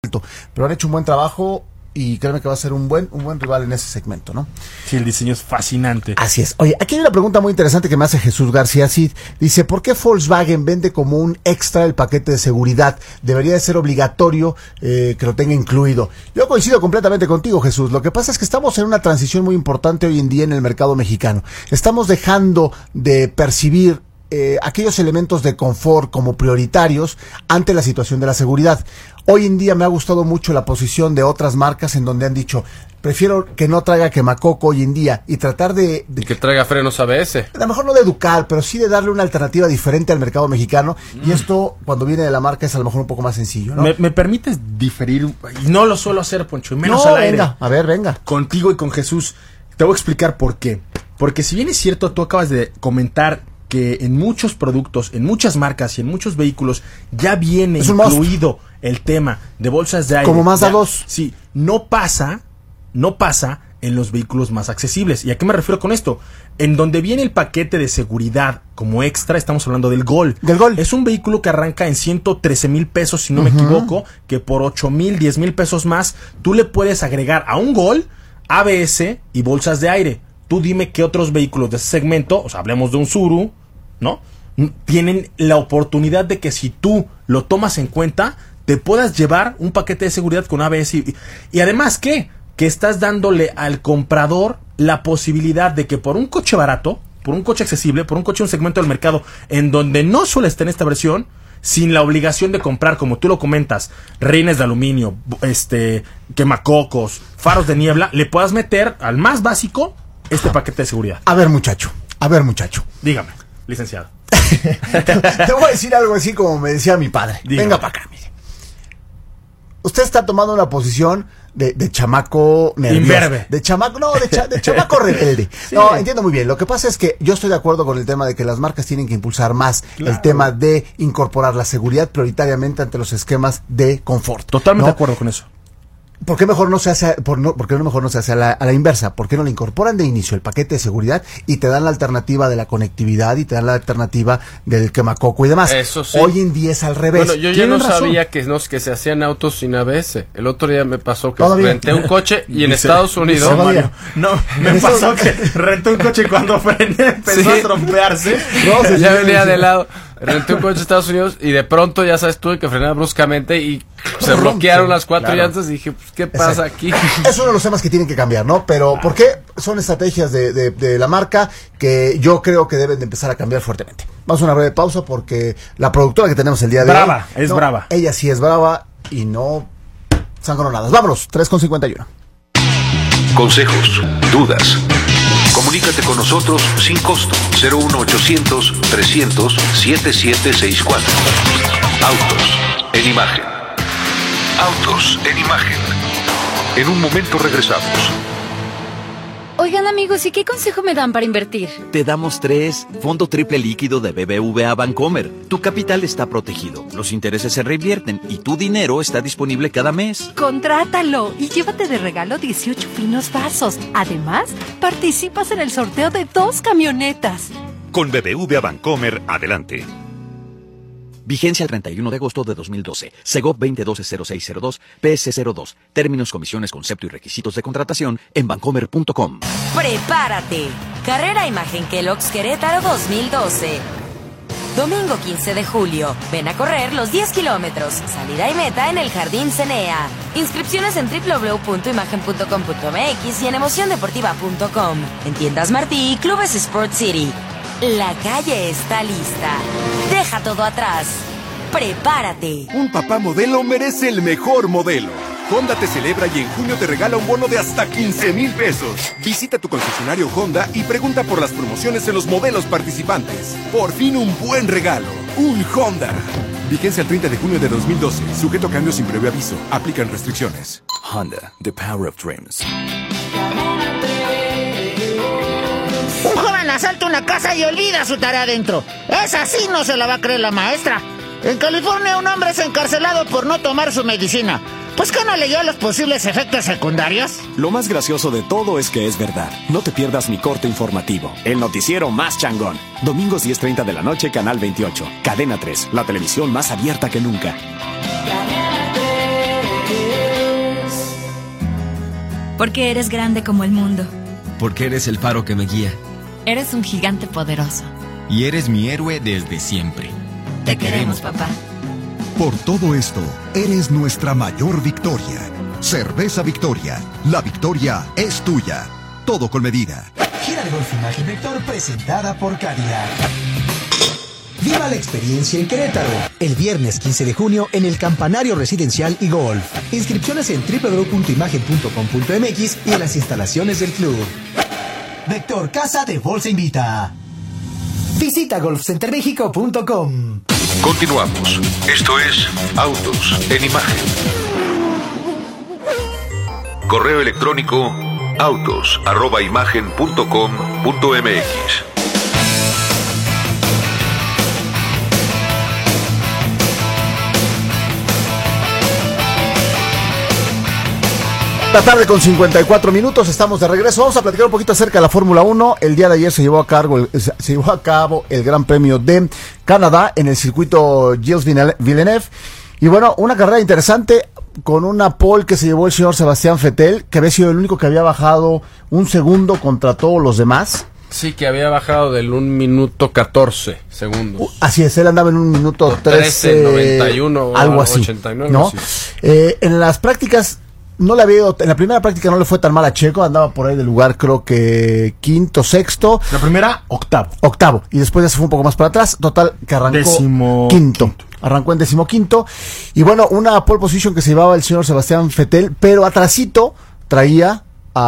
pero han hecho un buen trabajo y créeme que va a ser un buen rival en ese segmento, ¿no? Sí, el diseño es fascinante. Así es. Oye, aquí hay una pregunta muy interesante que me hace Jesús García Cid. Dice, ¿por qué Volkswagen vende como un extra el paquete de seguridad? Debería de ser obligatorio que lo tenga incluido. Yo coincido completamente contigo, Jesús. Lo que pasa es que estamos en una transición muy importante hoy en día en el mercado mexicano. Estamos dejando de percibir aquellos elementos de confort como prioritarios ante la situación de la seguridad. Hoy en día me ha gustado mucho la posición de otras marcas en donde han dicho, prefiero que no traiga quemacoco hoy en día y tratar de y que traiga frenos ABS. A lo mejor no de educar, pero sí de darle una alternativa diferente al mercado mexicano. Y esto, cuando viene de la marca, es a lo mejor un poco más sencillo, ¿no? ¿Me permites diferir? Y no lo suelo hacer, Poncho, y menos al aire. Venga, a ver, venga. Contigo y con Jesús. Te voy a explicar por qué. Porque si bien es cierto, tú acabas de comentar que en muchos productos, en muchas marcas y en muchos vehículos ya viene incluido el tema de bolsas de aire. Como Mazda 2. Sí, no pasa en los vehículos más accesibles. ¿Y a qué me refiero con esto? En donde viene el paquete de seguridad como extra, estamos hablando del Gol. Del Gol. Es un vehículo que arranca en 113,000 pesos, si no me equivoco, que por 8,000, 10,000 pesos más, tú le puedes agregar a un Gol ABS y bolsas de aire. Tú dime qué otros vehículos de ese segmento, o sea, hablemos de un Tsuru, ¿no? Tienen la oportunidad de que si tú lo tomas en cuenta, te puedas llevar un paquete de seguridad con ABS. Y además, ¿qué? Que estás dándole al comprador la posibilidad de que por un coche barato, por un coche accesible, por un coche de un segmento del mercado en donde no suele estar en esta versión, sin la obligación de comprar, como tú lo comentas, rines de aluminio, quemacocos, faros de niebla, le puedas meter al más básico este paquete de seguridad. A ver, muchacho. Dígame, licenciado. Te voy a decir algo así como me decía mi padre. Dígame. Venga para acá, mire. Usted está tomando una posición de chamaco nervioso. Imberbe. De chamaco chamaco rebelde. Sí. No, entiendo muy bien. Lo que pasa es que yo estoy de acuerdo con el tema de que las marcas tienen que impulsar más el tema de incorporar la seguridad prioritariamente ante los esquemas de confort. Totalmente de acuerdo con eso. ¿Por qué mejor no se hace a la inversa? ¿Por qué no le incorporan de inicio el paquete de seguridad y te dan la alternativa de la conectividad y te dan la alternativa del quemacoco y demás? Eso sí. Hoy en día es al revés. Bueno, yo ya no sabía que se hacían autos sin ABS. El otro día me pasó que renté un coche y en Estados Unidos... Me pasó que renté un coche y cuando frené empezó a trompearse. Ya venía de lado. Renté un coche en Estados Unidos y de pronto, ya sabes, tuve que frenar bruscamente y se bloquearon las cuatro llantas y dije, pues, ¿qué pasa aquí? Es uno de los temas que tienen que cambiar, ¿no? Pero, ¿por qué? Son estrategias de la marca que yo creo que deben de empezar a cambiar fuertemente. Vamos a una breve pausa porque la productora que tenemos el día de hoy... Brava. Ella sí es brava y no sangronadas. Vámonos, 3:51. Consejos, dudas. Comunícate con nosotros sin costo. 01800-300-7764. Autos en imagen. Autos en imagen. En un momento regresamos. Oigan, amigos, ¿y qué consejo me dan para invertir? Te damos 3. Fondo triple líquido de BBVA Bancomer. Tu capital está protegido, los intereses se reinvierten y tu dinero está disponible cada mes. ¡Contrátalo! Y llévate de regalo 18 finos vasos. Además, participas en el sorteo de 2 camionetas. Con BBVA Bancomer, adelante. Vigencia el 31 de agosto de 2012. Segov 2012-0602, PS02. Términos, comisiones, concepto y requisitos de contratación en bancomer.com. ¡Prepárate! Carrera Imagen Kellogg's Querétaro 2012. Domingo 15 de julio. Ven a correr los 10 kilómetros. Salida y meta en el Jardín Cenea. Inscripciones en www.imagen.com.mx y en emociondeportiva.com. En tiendas Martí y Clubes Sport City. La calle está lista. Deja todo atrás. Prepárate. Un papá modelo merece el mejor modelo. Honda te celebra y en junio te regala un bono de hasta 15,000 pesos. Visita tu concesionario Honda y pregunta por las promociones en los modelos participantes. Por fin un buen regalo. Un Honda. Vigencia el 30 de junio de 2012. Sujeto a cambios sin previo aviso. Aplican restricciones. Honda, the power of dreams. Un joven asalta una casa y olvida su tarea adentro. Esa sí no se la va a creer la maestra. En California un hombre es encarcelado por no tomar su medicina. ¿Pues que no leyó los posibles efectos secundarios? Lo más gracioso de todo es que es verdad. No te pierdas mi corte informativo. El noticiero más changón. Domingos 10:30 de la noche, Canal 28. Cadena 3, la televisión más abierta que nunca. Porque eres grande como el mundo. Porque eres el faro que me guía. Eres un gigante poderoso. Y eres mi héroe desde siempre. Te queremos, papá. Por todo esto, eres nuestra mayor victoria. Cerveza Victoria. La victoria es tuya. Todo con medida. Gira de Golf Imagen Vector presentada por Cadillac. Viva la experiencia en Querétaro. El viernes 15 de junio en el Campanario Residencial y Golf. Inscripciones en www.imagen.com.mx y en las instalaciones del club. Vector Casa de Bolsa invita. Visita golfcentermexico.com. Continuamos. Esto es Autos en Imagen. Correo electrónico autos@imagen.com.mx. La tarde con 54 minutos, estamos de regreso. Vamos a platicar un poquito acerca de la Fórmula 1. El día de ayer se llevó a cabo el Gran Premio de Canadá en el circuito Gilles Villeneuve. Y bueno, una carrera interesante con una pole que se llevó el señor Sebastián Vettel, que había sido el único que había bajado un segundo contra todos los demás. Sí, que había bajado del 1 minuto 14 segundos. Así es, él andaba en 1 minuto 13:91, algo así, 89, ¿no? Así. En las prácticas no le había ido, en la primera práctica no le fue tan mal a Checo, andaba por ahí de lugar creo que quinto, sexto. La primera, octavo. Y después ya se fue un poco más para atrás, total que arrancó quinto. Arrancó en 15º. Y bueno, una pole position que se llevaba el señor Sebastián Vettel, pero atrasito traía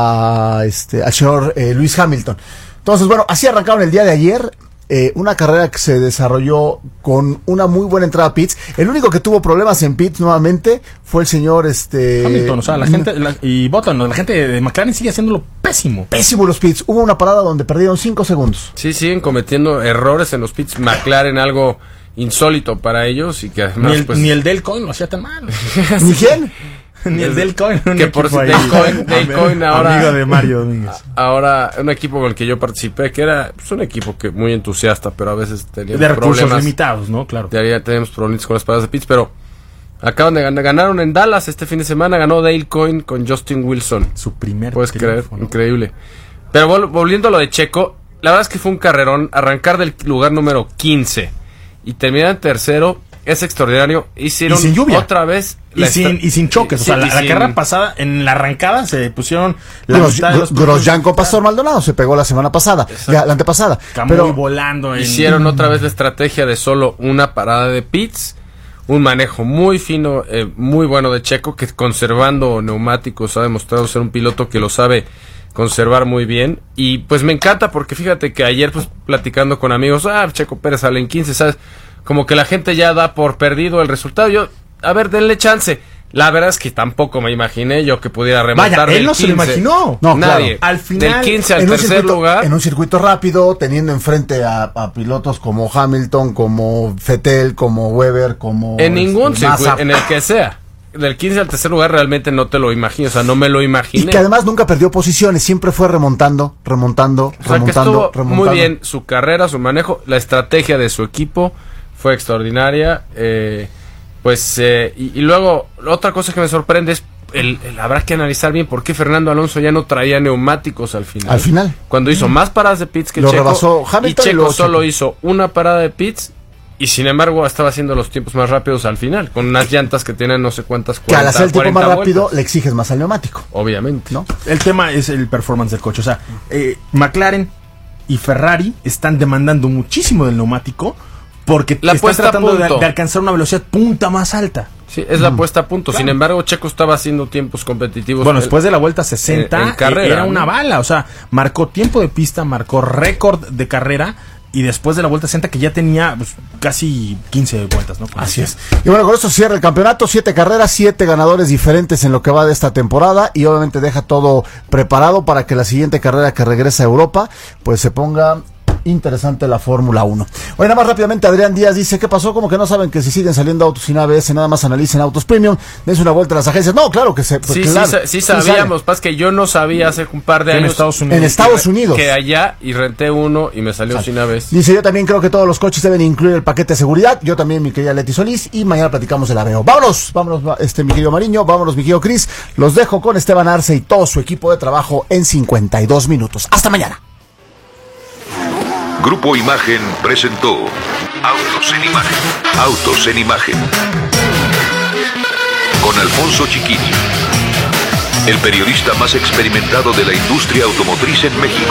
al señor Lewis Hamilton. Entonces, bueno, así arrancaron el día de ayer. Una carrera que se desarrolló con una muy buena entrada a pits. El único que tuvo problemas en pits nuevamente fue el señor Hamilton, o sea, la gente y Button, la gente de McLaren sigue haciéndolo pésimo los pits. Hubo una parada donde perdieron 5 segundos. Sí, siguen cometiendo errores en los pits. McLaren, algo insólito para ellos y que además ni el Dale Coyne lo hacía tan mal. ¿Ni quién? Ni el Dale Coyne. Que por si Dale Coyne ahora, amigo de Mario Domínguez. Ahora un equipo con el que yo participé, que era un equipo que muy entusiasta, pero a veces tenía de recursos problemas limitados, ¿no? Claro. Teníamos problemas con las paradas de pits, pero acaban de ganaron en Dallas este fin de semana, ganó Dale Coyne con Justin Wilson. Su primer Puedes creer, increíble. Pero volviendo a lo de Checo, la verdad es que fue un carrerón. Arrancar del lugar número 15 y terminar en tercero es extraordinario. Hicieron sin lluvia. Otra vez y sin choques. O sea, la carrera pasada, en la arrancada se pusieron la mitad de los Grosjean con Pastor Maldonado se pegó la semana pasada, la antepasada. Pero volando. Hicieron otra vez la estrategia de solo una parada de pits. Un manejo muy fino, muy bueno de Checo, que conservando neumáticos ha demostrado ser un piloto que lo sabe conservar muy bien. Y pues me encanta porque fíjate que ayer pues platicando con amigos, Checo Pérez sale en 15, ¿sabes? Como que la gente ya da por perdido el resultado. Yo, a ver, denle chance. La verdad es que tampoco me imaginé yo que pudiera remontar. Vaya, él no 15. Se lo imaginó. No, nadie. Claro. Al final, del 15 al tercer lugar. En un circuito rápido, teniendo enfrente a pilotos como Hamilton, como Vettel, como Weber, como... En ningún circuito, en el que sea. Del 15 al tercer lugar realmente no te lo imagino, o sea, no me lo imaginé. Y que además nunca perdió posiciones, siempre fue remontando. O sea, que estuvo muy bien su carrera, su manejo, la estrategia de su equipo fue extraordinaria. Y luego, otra cosa que me sorprende es, habrá que analizar bien por qué Fernando Alonso ya no traía neumáticos al final. Cuando hizo más paradas de pits que lo Checo, rebasó Hamilton y Checo solo hizo una parada de pits. Y sin embargo estaba haciendo los tiempos más rápidos al final, con unas llantas que tienen no sé cuántas, 40, que al hacer el tiempo más rápido vueltas. Le exiges más al neumático. Obviamente. ¿No? El tema es el performance del coche. O sea, McLaren y Ferrari están demandando muchísimo del neumático porque están tratando de alcanzar una velocidad punta más alta. Sí, es la puesta a punto. Claro. Sin embargo, Checo estaba haciendo tiempos competitivos. Bueno, después de la vuelta 60 en carrera, era una bala. O sea, marcó tiempo de pista, marcó récord de carrera. Y después de la vuelta 60 que ya tenía pues, casi 15 vueltas, ¿no? Así es. Y bueno, con esto cierra el campeonato, 7 carreras, 7 ganadores diferentes en lo que va de esta temporada y obviamente deja todo preparado para que la siguiente carrera que regresa a Europa pues se ponga interesante la Fórmula 1. Oye, nada más rápidamente, Adrián Díaz dice, ¿qué pasó? Como que no saben que si siguen saliendo autos sin ABS, nada más analicen autos premium, dense una vuelta a las agencias. No, claro que se... Pues, sí, claro, sí sabíamos, pasa que yo no sabía hace un par de años en Estados Unidos que allá, y renté uno y me salió sin ABS. Dice, yo también creo que todos los coches deben incluir el paquete de seguridad. Yo también, mi querida Leti Solís, y mañana platicamos del ABO. Vámonos, mi querido Mariño, vámonos, mi querido Cris. Los dejo con Esteban Arce y todo su equipo de trabajo en 52 minutos. Hasta mañana. Grupo Imagen presentó Autos en Imagen. Autos en Imagen. Con Alfonso Chiquini, el periodista más experimentado de la industria automotriz en México.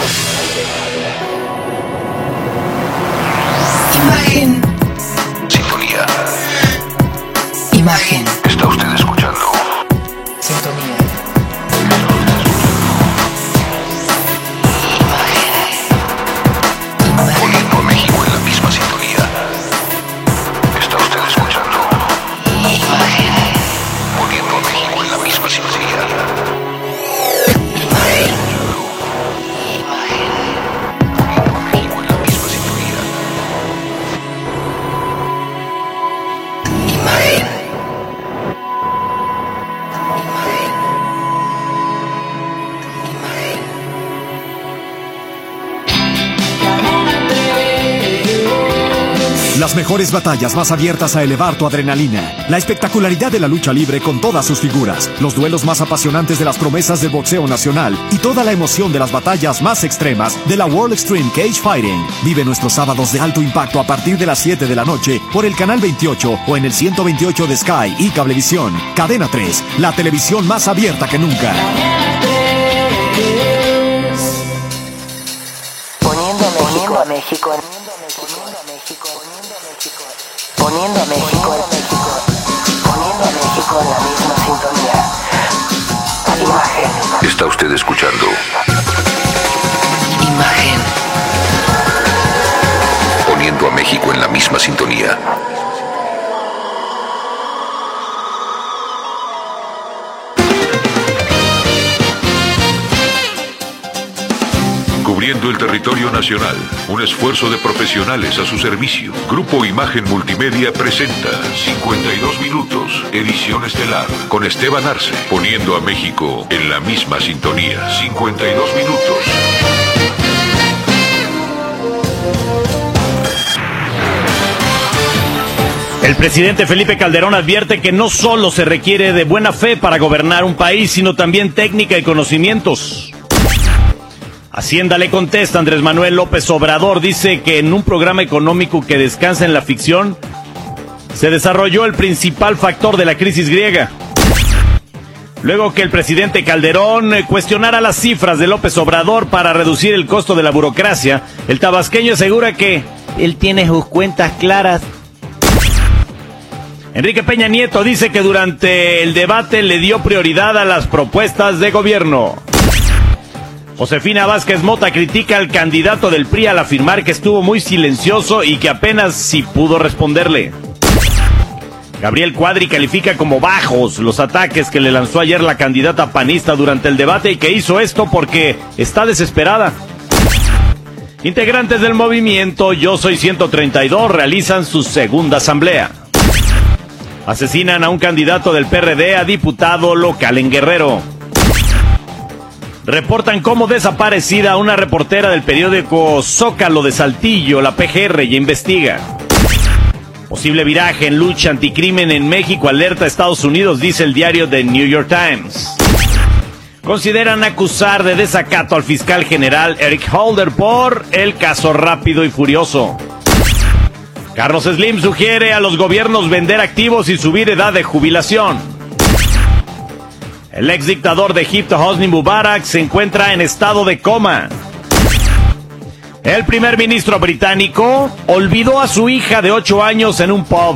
Imagen. Sintonía. Imagen. Está usted escuchando. Sintonía. Poniendo a México en la misma sintonía. Está usted escuchando. Imagen. Poniendo a México en la misma sintonía. Imagen. Poniendo a México en la misma sintonía. Imagen. Las mejores batallas más abiertas a elevar tu adrenalina. La espectacularidad de la lucha libre con todas sus figuras. Los duelos más apasionantes de las promesas del boxeo nacional. Y toda la emoción de las batallas más extremas de la World Extreme Cage Fighting. Vive nuestros sábados de alto impacto a partir de las 7 de la noche por el canal 28 o en el 128 de Sky y Cablevisión. Cadena 3, la televisión más abierta que nunca. Poniendo a México. Poniendo a México en la misma sintonía. Imagen. Está usted escuchando. Imagen. Poniendo a México en la misma sintonía. Cubriendo el territorio nacional, un esfuerzo de profesionales a su servicio. Grupo Imagen Multimedia presenta 52 minutos, edición estelar, con Esteban Arce, poniendo a México en la misma sintonía. 52 minutos. El presidente Felipe Calderón advierte que no solo se requiere de buena fe para gobernar un país, sino también técnica y conocimientos. Hacienda le contesta. Andrés Manuel López Obrador dice que en un programa económico que descansa en la ficción se desarrolló el principal factor de la crisis griega. Luego que el presidente Calderón cuestionara las cifras de López Obrador para reducir el costo de la burocracia, el tabasqueño asegura que él tiene sus cuentas claras. Enrique Peña Nieto dice que durante el debate le dio prioridad a las propuestas de gobierno. Josefina Vázquez Mota critica al candidato del PRI al afirmar que estuvo muy silencioso y que apenas si pudo responderle. Gabriel Cuadri califica como bajos los ataques que le lanzó ayer la candidata panista durante el debate y que hizo esto porque está desesperada. Integrantes del movimiento Yo Soy 132 realizan su segunda asamblea. Asesinan a un candidato del PRD a diputado local en Guerrero. Reportan como desaparecida una reportera del periódico Zócalo de Saltillo. La PGR ya investiga. Posible viraje en lucha anticrimen en México alerta a Estados Unidos, dice el diario The New York Times. Consideran acusar de desacato al fiscal general Eric Holder por el caso Rápido y Furioso. Carlos Slim sugiere a los gobiernos vender activos y subir edad de jubilación. El ex dictador de Egipto, Hosni Mubarak, se encuentra en estado de coma. El primer ministro británico olvidó a su hija de 8 años en un pub.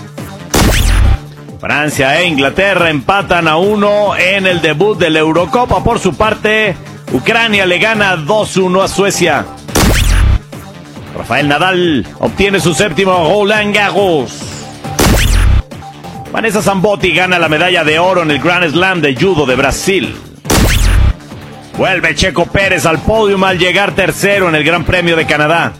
Francia e Inglaterra empatan a 1 en el debut de la Eurocopa. Por su parte, Ucrania le gana 2-1 a Suecia. Rafael Nadal obtiene su séptimo Roland Garros. Vanessa Zambotti gana la medalla de oro en el Grand Slam de judo de Brasil. Vuelve Checo Pérez al podio al llegar tercero en el Gran Premio de Canadá.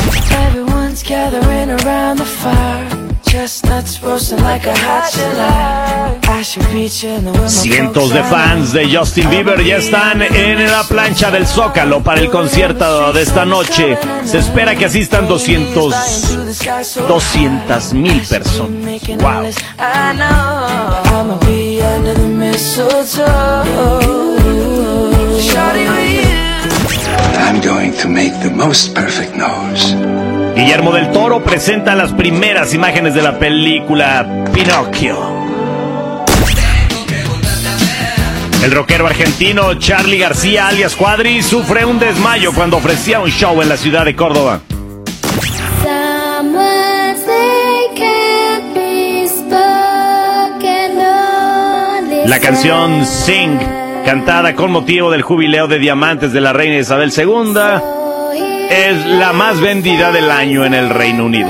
Cientos de fans de Justin Bieber ya están en la plancha del Zócalo para el concierto de esta noche. Se espera que asistan 200,000 personas. Wow. I'm going to make the most perfect nose. Guillermo del Toro presenta las primeras imágenes de la película Pinocchio. El rockero argentino Charly García, alias Cuadri, sufre un desmayo cuando ofrecía un show en la ciudad de Córdoba. La canción Sing, cantada con motivo del jubileo de diamantes de la reina Isabel II, es la más vendida del año en el Reino Unido.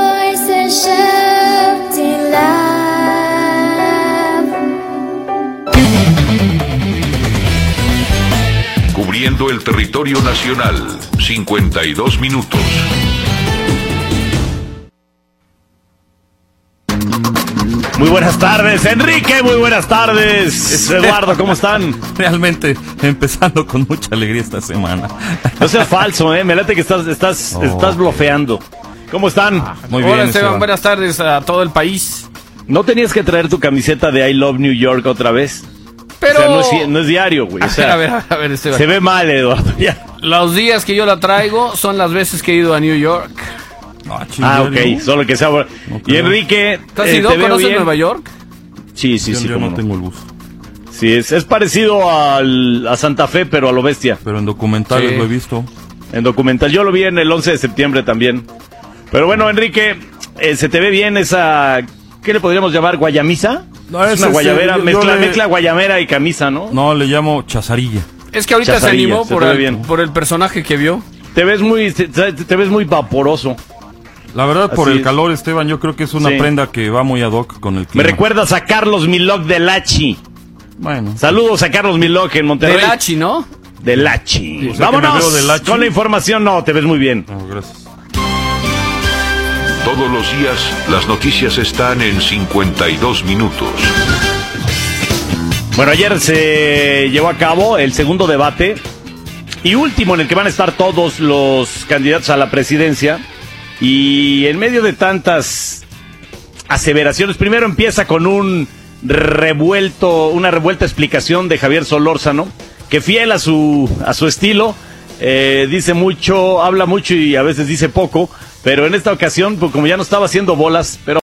Cubriendo el territorio nacional, 52 minutos. Muy buenas tardes, Enrique, muy buenas tardes. Eduardo, ¿cómo están? Realmente empezando con mucha alegría esta semana. No seas falso, me late que estás blofeando. ¿Cómo están? Muy bien, Hola, Esteban, buenas tardes a todo el país. ¿No tenías que traer tu camiseta de I Love New York otra vez? Pero... O sea, no es diario, güey. O sea, a ver, Esteban. Se ve mal, Eduardo. Ya. Los días que yo la traigo son las veces que he ido a New York. Ok, solo que sea... Y Enrique, ¿Tú has ido? ¿Conoces Nueva York? Sí, Yo no tengo el gusto. Sí, es parecido a Santa Fe, pero a lo bestia. Pero en documentales lo he visto. En documental, yo lo vi en el 11 de septiembre también. Pero bueno, Enrique, se te ve bien esa... ¿Qué le podríamos llamar? ¿Guayamisa? No, es una guayabera, mezcla guayamera y camisa, ¿no? No, le llamo chazarilla. Es que ahorita se animó por el personaje que vio. Te ves muy vaporoso. La verdad, por Así el calor, Esteban, yo creo que es una prenda que va muy ad hoc con el clima. Me recuerdas a Carlos Milok de Lachi. Bueno. Saludos a Carlos Milok en Monterrey. De Lachi, ¿no? De Lachi. O sea, vámonos de Lachi. Con la información. No, te ves muy bien. Gracias. Todos los días, las noticias están en 52 minutos. Bueno, ayer se llevó a cabo el segundo debate y último en el que van a estar todos los candidatos a la presidencia. Y en medio de tantas aseveraciones, primero empieza con una revuelta explicación de Javier Solórzano, que fiel a su estilo, dice mucho, habla mucho y a veces dice poco, pero en esta ocasión, pues como ya no estaba haciendo bolas, pero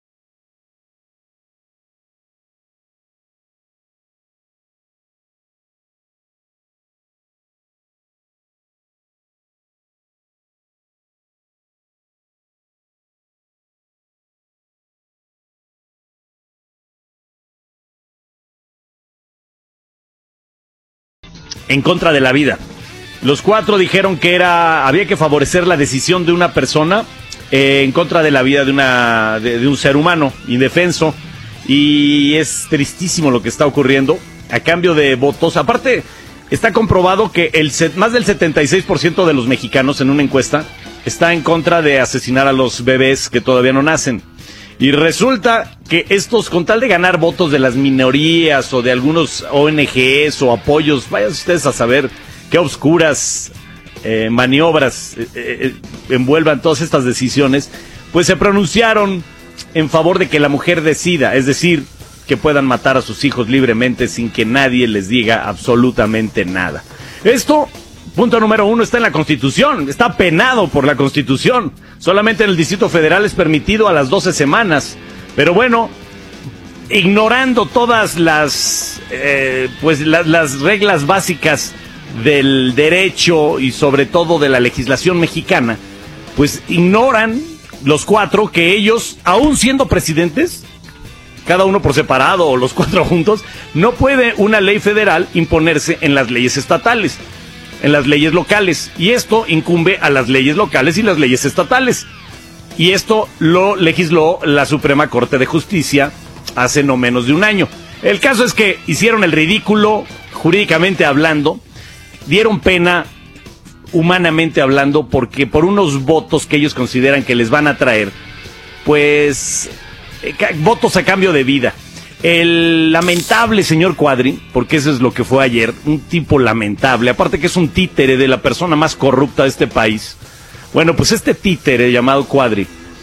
en contra de la vida. Los cuatro dijeron que había que favorecer la decisión de una persona en contra de la vida de un ser humano indefenso, y es tristísimo lo que está ocurriendo a cambio de votos. Aparte, está comprobado que más del 76% de los mexicanos en una encuesta está en contra de asesinar a los bebés que todavía no nacen. Y resulta que estos, con tal de ganar votos de las minorías o de algunos ONGs o apoyos, vayan ustedes a saber qué obscuras maniobras envuelvan todas estas decisiones, pues se pronunciaron en favor de que la mujer decida, es decir, que puedan matar a sus hijos libremente sin que nadie les diga absolutamente nada. Esto, punto número 1, está en la Constitución, está penado por la Constitución. Solamente en el Distrito Federal es permitido a las 12 semanas. Pero bueno, ignorando todas las reglas básicas del derecho y sobre todo de la legislación mexicana, pues ignoran los cuatro que ellos, aún siendo presidentes, cada uno por separado o los cuatro juntos, no puede una ley federal imponerse en las leyes estatales, en las leyes locales, y esto incumbe a las leyes locales y las leyes estatales, y esto lo legisló la Suprema Corte de Justicia hace no menos de un año. El caso es que hicieron el ridículo, jurídicamente hablando, dieron pena humanamente hablando, porque por unos votos que ellos consideran que les van a traer, pues votos a cambio de vida. El lamentable señor Cuadri, porque eso es lo que fue ayer, un tipo lamentable, aparte que es un títere de la persona más corrupta de este país. Bueno, pues este títere llamado Cuadri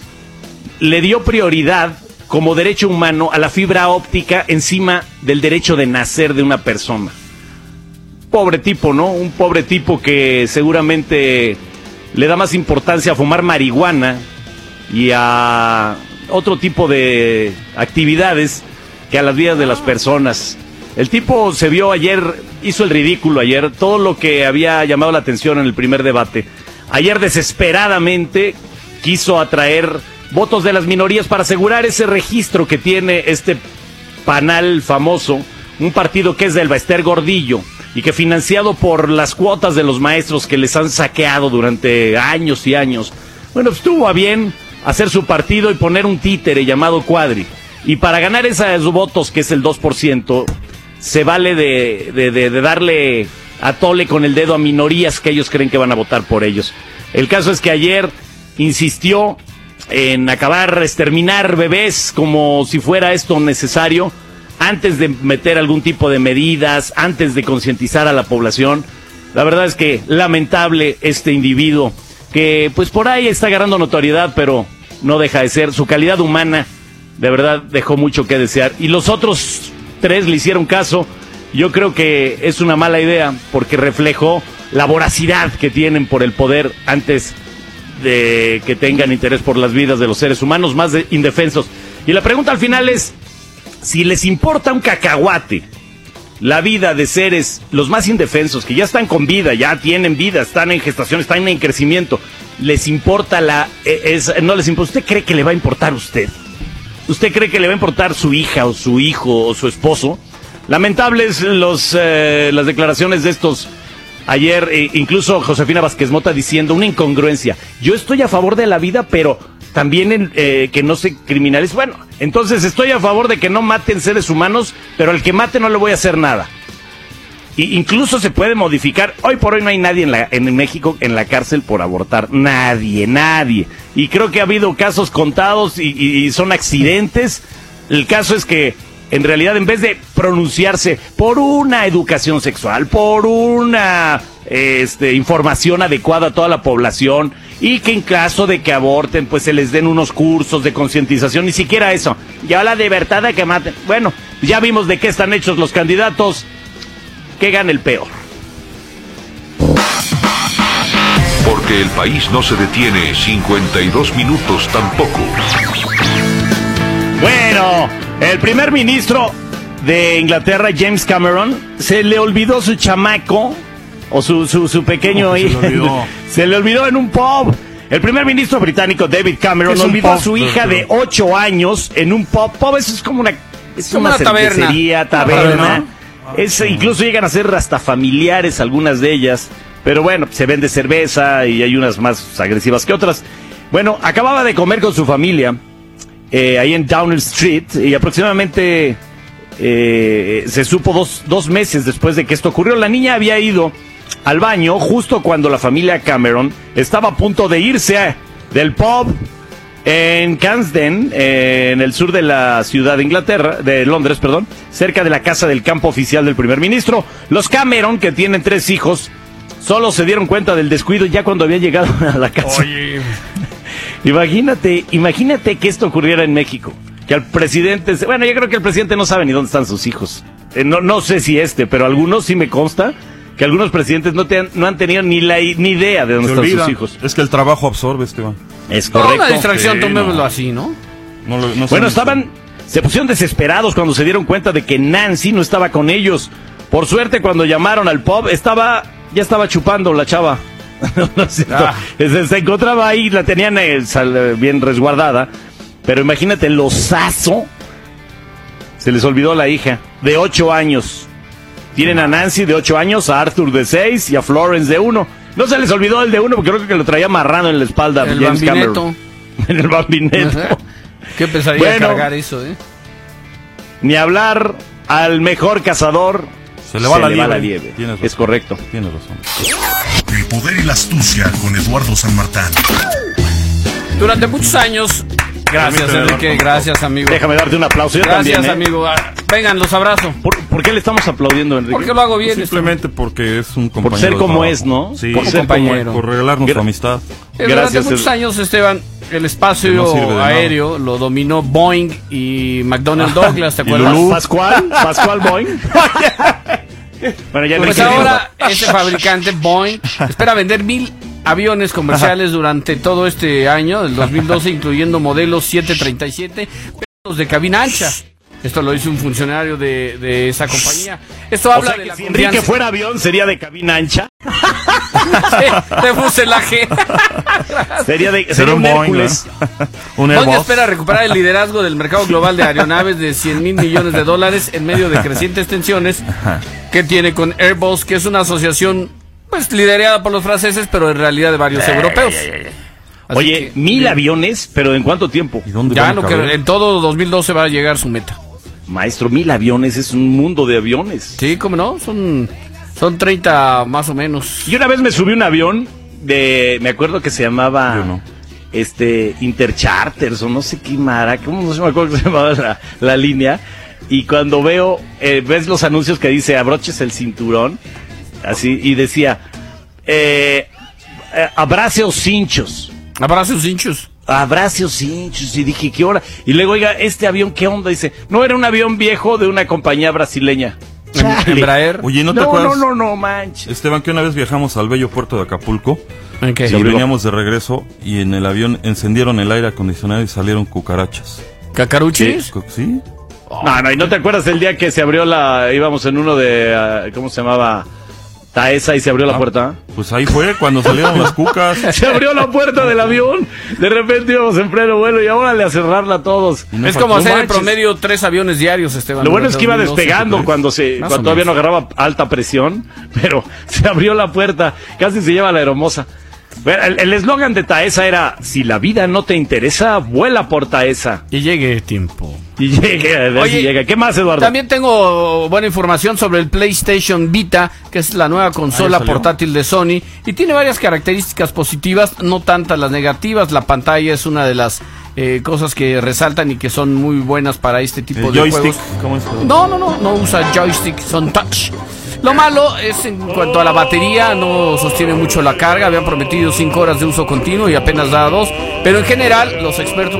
le dio prioridad como derecho humano a la fibra óptica encima del derecho de nacer de una persona. Pobre tipo, ¿no? Un pobre tipo que seguramente le da más importancia a fumar marihuana y a otro tipo de actividades que a las vidas de las personas. El tipo se vio ayer, hizo el ridículo ayer, todo lo que había llamado la atención en el primer debate. Ayer desesperadamente quiso atraer votos de las minorías para asegurar ese registro que tiene este panal famoso, un partido que es del Baester Gordillo y que financiado por las cuotas de los maestros que les han saqueado durante años y años. Bueno, estuvo a bien hacer su partido y poner un títere llamado Cuadri. Y para ganar esos votos, que es el 2%, se vale de darle a tole con el dedo a minorías que ellos creen que van a votar por ellos. El caso es que ayer insistió en exterminar bebés como si fuera esto necesario, antes de meter algún tipo de medidas, antes de concientizar a la población. La verdad es que lamentable este individuo, que pues por ahí está agarrando notoriedad, pero no deja de ser, su calidad humana de verdad dejó mucho que desear. Y los otros 3 le hicieron caso. Yo creo que es una mala idea, porque reflejó la voracidad que tienen por el poder antes de que tengan interés por las vidas de los seres humanos más indefensos. Y la pregunta al final es, si les importa un cacahuate la vida de seres los más indefensos, que ya están con vida, ya tienen vida, están en gestación, están en crecimiento, ¿les importa no les importa? ¿Usted cree que le va a importar a usted? ¿Usted cree que le va a importar su hija o su hijo o su esposo? Lamentables las declaraciones de estos ayer, incluso Josefina Vázquez Mota diciendo una incongruencia. Yo estoy a favor de la vida, pero también que no se criminalice. Bueno, entonces estoy a favor de que no maten seres humanos, pero al que mate no le voy a hacer nada. Incluso se puede modificar. Hoy por hoy no hay nadie en México en la cárcel por abortar. Nadie. Y creo que ha habido casos contados y son accidentes. El caso es que en realidad, en vez de pronunciarse por una educación sexual, por una información adecuada a toda la población, y que en caso de que aborten, pues se les den unos cursos de concientización, ni siquiera eso. Ya la libertad de que maten. Bueno, ya vimos de qué están hechos los candidatos. Que gane el peor. Porque el país no se detiene 52 minutos tampoco. Bueno, el primer ministro de Inglaterra, James Cameron, se le olvidó su chamaco, o su pequeño hijo. Se le olvidó en un pub. El primer ministro británico, David Cameron, olvidó a su hija de 8 años en un pub. Pub, eso es como una cervecería, taberna. Incluso llegan a ser hasta familiares algunas de ellas, pero bueno, se vende cerveza y hay unas más agresivas que otras. Bueno, acababa de comer con su familia ahí en Downing Street, y aproximadamente se supo dos meses después de que esto ocurrió. La niña había ido al baño justo cuando la familia Cameron estaba a punto de irse del pub en Cansden, en el sur de la ciudad de Londres, cerca de la casa del campo oficial del primer ministro. Los Cameron, que tienen 3 hijos, solo se dieron cuenta del descuido ya cuando habían llegado a la casa. Oye. Imagínate que esto ocurriera en México. Que al presidente, bueno, yo creo que el presidente no sabe ni dónde están sus hijos. No sé si pero algunos sí me consta que algunos presidentes no han tenido ni idea de dónde están sus hijos. Es que el trabajo absorbe, Esteban. Es correcto. Una distracción, tomémoslo así, ¿no? Bueno, se pusieron desesperados cuando se dieron cuenta de que Nancy no estaba con ellos. Por suerte, cuando llamaron al pub, ya estaba chupando la chava. Se encontraba ahí, la tenían bien resguardada. Pero imagínate el osazo. Se les olvidó la hija, de 8 años. Tienen a Nancy de 8 años, a Arthur de 6 y a Florence de 1. No se les olvidó el de 1 porque creo que lo traía amarrado en la espalda. El James bambineto. Cameron. En el bambineto. ¿Qué pesaría cargar eso, Ni hablar al mejor cazador. Se le va la liebre. Es correcto. Tienes razón. El poder y la astucia con Eduardo San Martín. Durante muchos años. Gracias, Enrique. Gracias, amigo. Déjame darte un aplauso. Yo Gracias, también, amigo. Vengan, los abrazo. ¿Por qué le estamos aplaudiendo, Enrique? Porque lo hago bien. Simplemente porque es un compañero. Por ser de como trabajo. es, ¿no? Sí, por ser compañero. Por regalarnos su amistad. Durante muchos años, Esteban, el espacio aéreo lo dominó Boeing y McDonnell Douglas, ¿te acuerdas? Pascual Boeing. Bueno, ya pues ahora ese fabricante Boeing espera vender 1,000 aviones comerciales durante todo este año, del 2012, incluyendo modelos 737, pero de cabina ancha. Esto lo dice un funcionario de esa compañía. Esto habla de la si Enrique fuera avión, ¿sería de cabina ancha? de fuselaje. sería un Hércules. Boeing espera recuperar el liderazgo del mercado global de aeronaves de $100,000 millones en medio de crecientes tensiones que tiene con Airbus, que es una asociación pues liderada por los franceses, pero en realidad de varios europeos. Oye, 1,000 aviones, pero ¿en cuánto tiempo? ¿Y dónde ya lo que en todo 2012 va a llegar su meta. Maestro, 1,000 aviones es un mundo de aviones. Sí, ¿cómo no? Son 30 más o menos. Y una vez me subí un avión me acuerdo que se llamaba Intercharters o no sé qué mara, ¿cómo no me acuerdo que se llamaba la línea? Y cuando ves los anuncios que dice abroches el cinturón, así, y decía abrace os cinchos. Abrace os cinchos. Y dije, ¿qué hora? Y luego, oiga, ¿este avión qué onda? Dice, no, era un avión viejo de una compañía brasileña. Embraer. Oye, ¿no te acuerdas? No, manches. Esteban, que una vez viajamos al bello puerto de Acapulco. Okay. Y veníamos de regreso y en el avión encendieron el aire acondicionado y salieron cucarachas. ¿Cacaruchis? Sí. No, ¿y no te acuerdas el día que se abrió íbamos en uno de, ¿cómo se llamaba? Taesa y se abrió la puerta. Pues ahí fue cuando salieron las cucas. Se abrió la puerta del avión. De repente íbamos en pleno vuelo y ahora a cerrarla a todos. Es como hacer en promedio 3 aviones diarios, Esteban. Lo bueno es que iba despegando cuando todavía no agarraba alta presión, pero se abrió la puerta. Casi se lleva la aeromoza. El eslogan de Taesa era: si la vida no te interesa, vuela por Taesa. Y llegue tiempo. Oye, ¿qué más, Eduardo? También tengo buena información sobre el PlayStation Vita, que es la nueva consola portátil de Sony, y tiene varias características positivas, no tantas las negativas. La pantalla es una de las cosas que resaltan y que son muy buenas para este tipo de joystick, juegos. ¿cómo es? No usa joystick, son touch. Lo malo es en cuanto a la batería, no sostiene mucho la carga. Habían prometido 5 horas de uso continuo y apenas da 2, pero en general los expertos...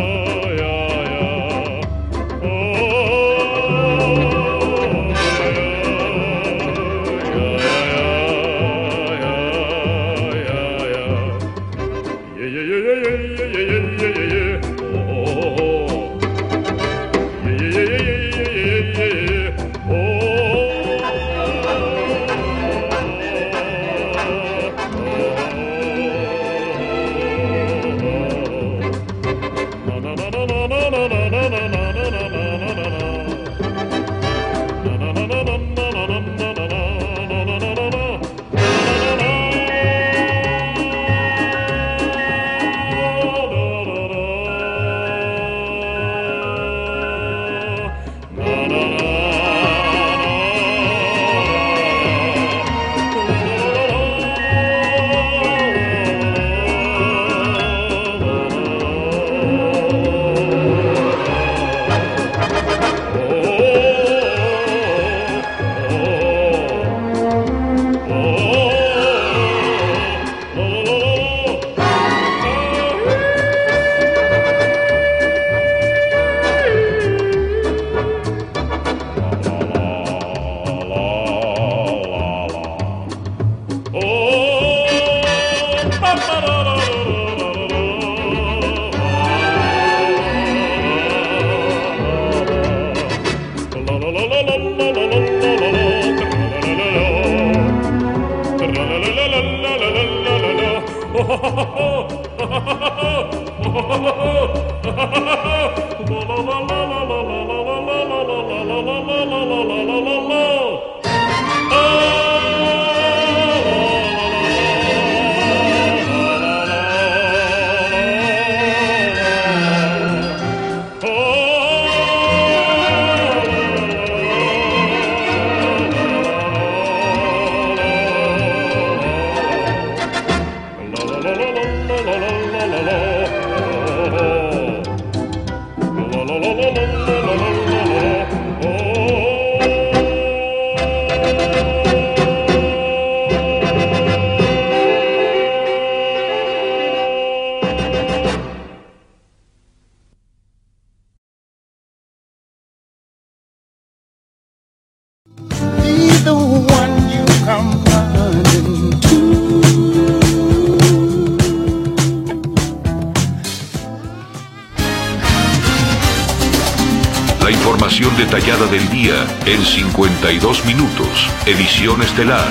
información detallada del día en 52 minutos. Edición estelar.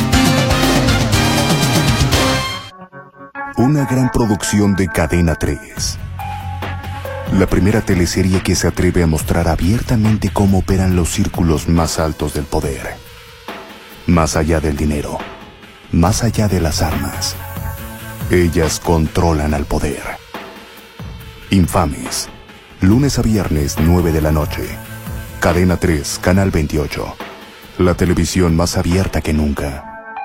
Una gran producción de Cadena 3. La primera teleserie que se atreve a mostrar abiertamente cómo operan los círculos más altos del poder. Más allá del dinero, más allá de las armas, ellas controlan al poder. Infames. Lunes a viernes, 9 de la noche. Cadena 3, Canal 28. La televisión más abierta que nunca.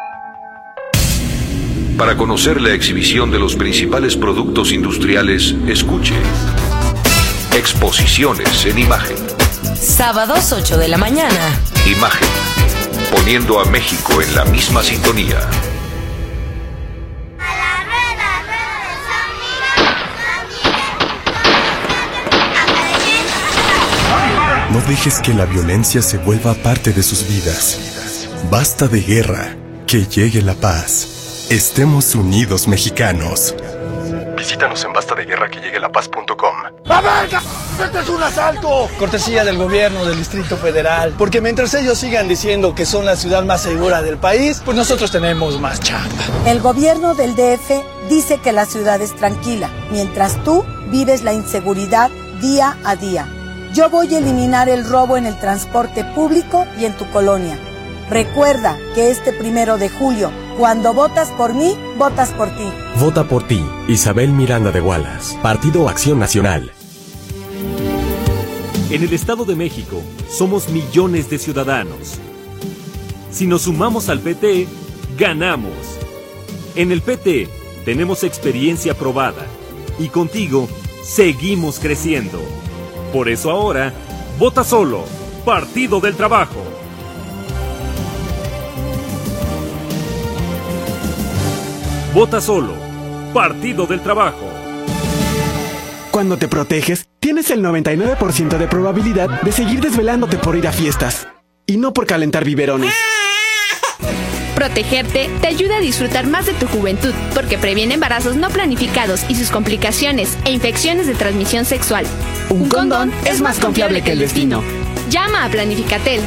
Para conocer la exhibición de los principales productos industriales, escuche Exposiciones en Imagen. Sábados 8 de la mañana. Imagen, poniendo a México en la misma sintonía. No dejes que la violencia se vuelva parte de sus vidas. Basta de guerra, que llegue la paz. Estemos unidos, mexicanos. Visítanos en bastadeguerraquelleguelapaz.com. ¡A ver, este es un asalto! Cortesía del gobierno del Distrito Federal. Porque mientras ellos sigan diciendo que son la ciudad más segura del país, pues nosotros tenemos más chamba. El gobierno del DF dice que la ciudad es tranquila, mientras tú vives la inseguridad día a día. Yo voy a eliminar el robo en el transporte público y en tu colonia. Recuerda que este 1 de julio, cuando votas por mí, votas por ti. Vota por ti, Isabel Miranda de Wallace, Partido Acción Nacional. En el Estado de México, somos millones de ciudadanos. Si nos sumamos al PT, ganamos. En el PT, tenemos experiencia probada. Y contigo, seguimos creciendo. Por eso ahora, vota solo, Partido del Trabajo. Vota solo, Partido del Trabajo. Cuando te proteges, tienes el 99% de probabilidad de seguir desvelándote por ir a fiestas. Y no por calentar biberones. Protegerte te ayuda a disfrutar más de tu juventud, porque previene embarazos no planificados y sus complicaciones e infecciones de transmisión sexual. Un condón es más confiable que el destino. Llama a Planificatel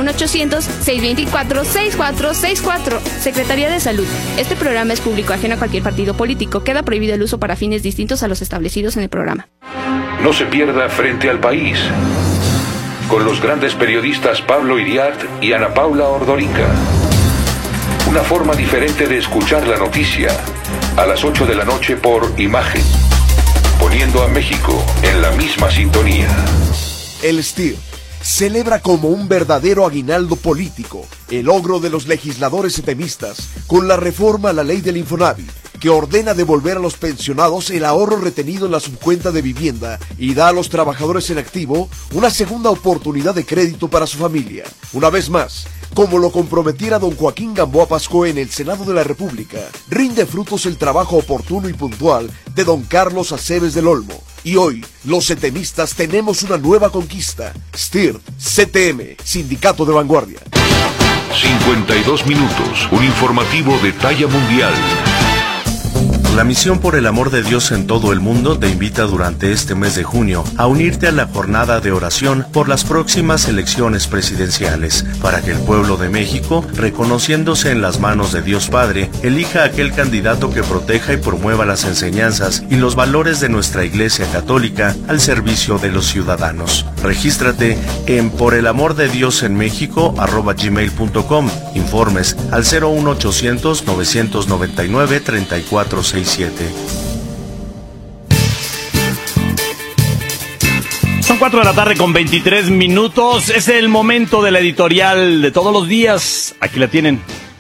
01800-624-6464. Secretaría de Salud. Este programa es público ajeno a cualquier partido político. Queda prohibido el uso para fines distintos a los establecidos en el programa. No se pierda Frente al País, con los grandes periodistas Pablo Iriart y Ana Paula Ordorica. Una forma diferente de escuchar la noticia, a las 8 de la noche por Imagen, poniendo a México en la misma sintonía. El STIR celebra como un verdadero aguinaldo político el logro de los legisladores setemistas con la reforma a la ley del Infonavit, que ordena devolver a los pensionados el ahorro retenido en la subcuenta de vivienda y da a los trabajadores en activo una segunda oportunidad de crédito para su familia. Una vez más, como lo comprometiera don Joaquín Gamboa Pascoe en el Senado de la República, rinde frutos el trabajo oportuno y puntual de don Carlos Aceves del Olmo. Y hoy, los setemistas tenemos una nueva conquista. STIR, CTM, Sindicato de Vanguardia. 52 minutos, un informativo de talla mundial. La Misión por el Amor de Dios en todo el mundo te invita durante este mes de junio a unirte a la jornada de oración por las próximas elecciones presidenciales, para que el pueblo de México, reconociéndose en las manos de Dios Padre, elija a aquel candidato que proteja y promueva las enseñanzas y los valores de nuestra Iglesia Católica al servicio de los ciudadanos. Regístrate en porelamoردediosenmexico@gmail.com. Informes al 01800 999 3467. Son 4 de la tarde con 23 minutos. Es el momento de la editorial de todos los días. Aquí la tienen.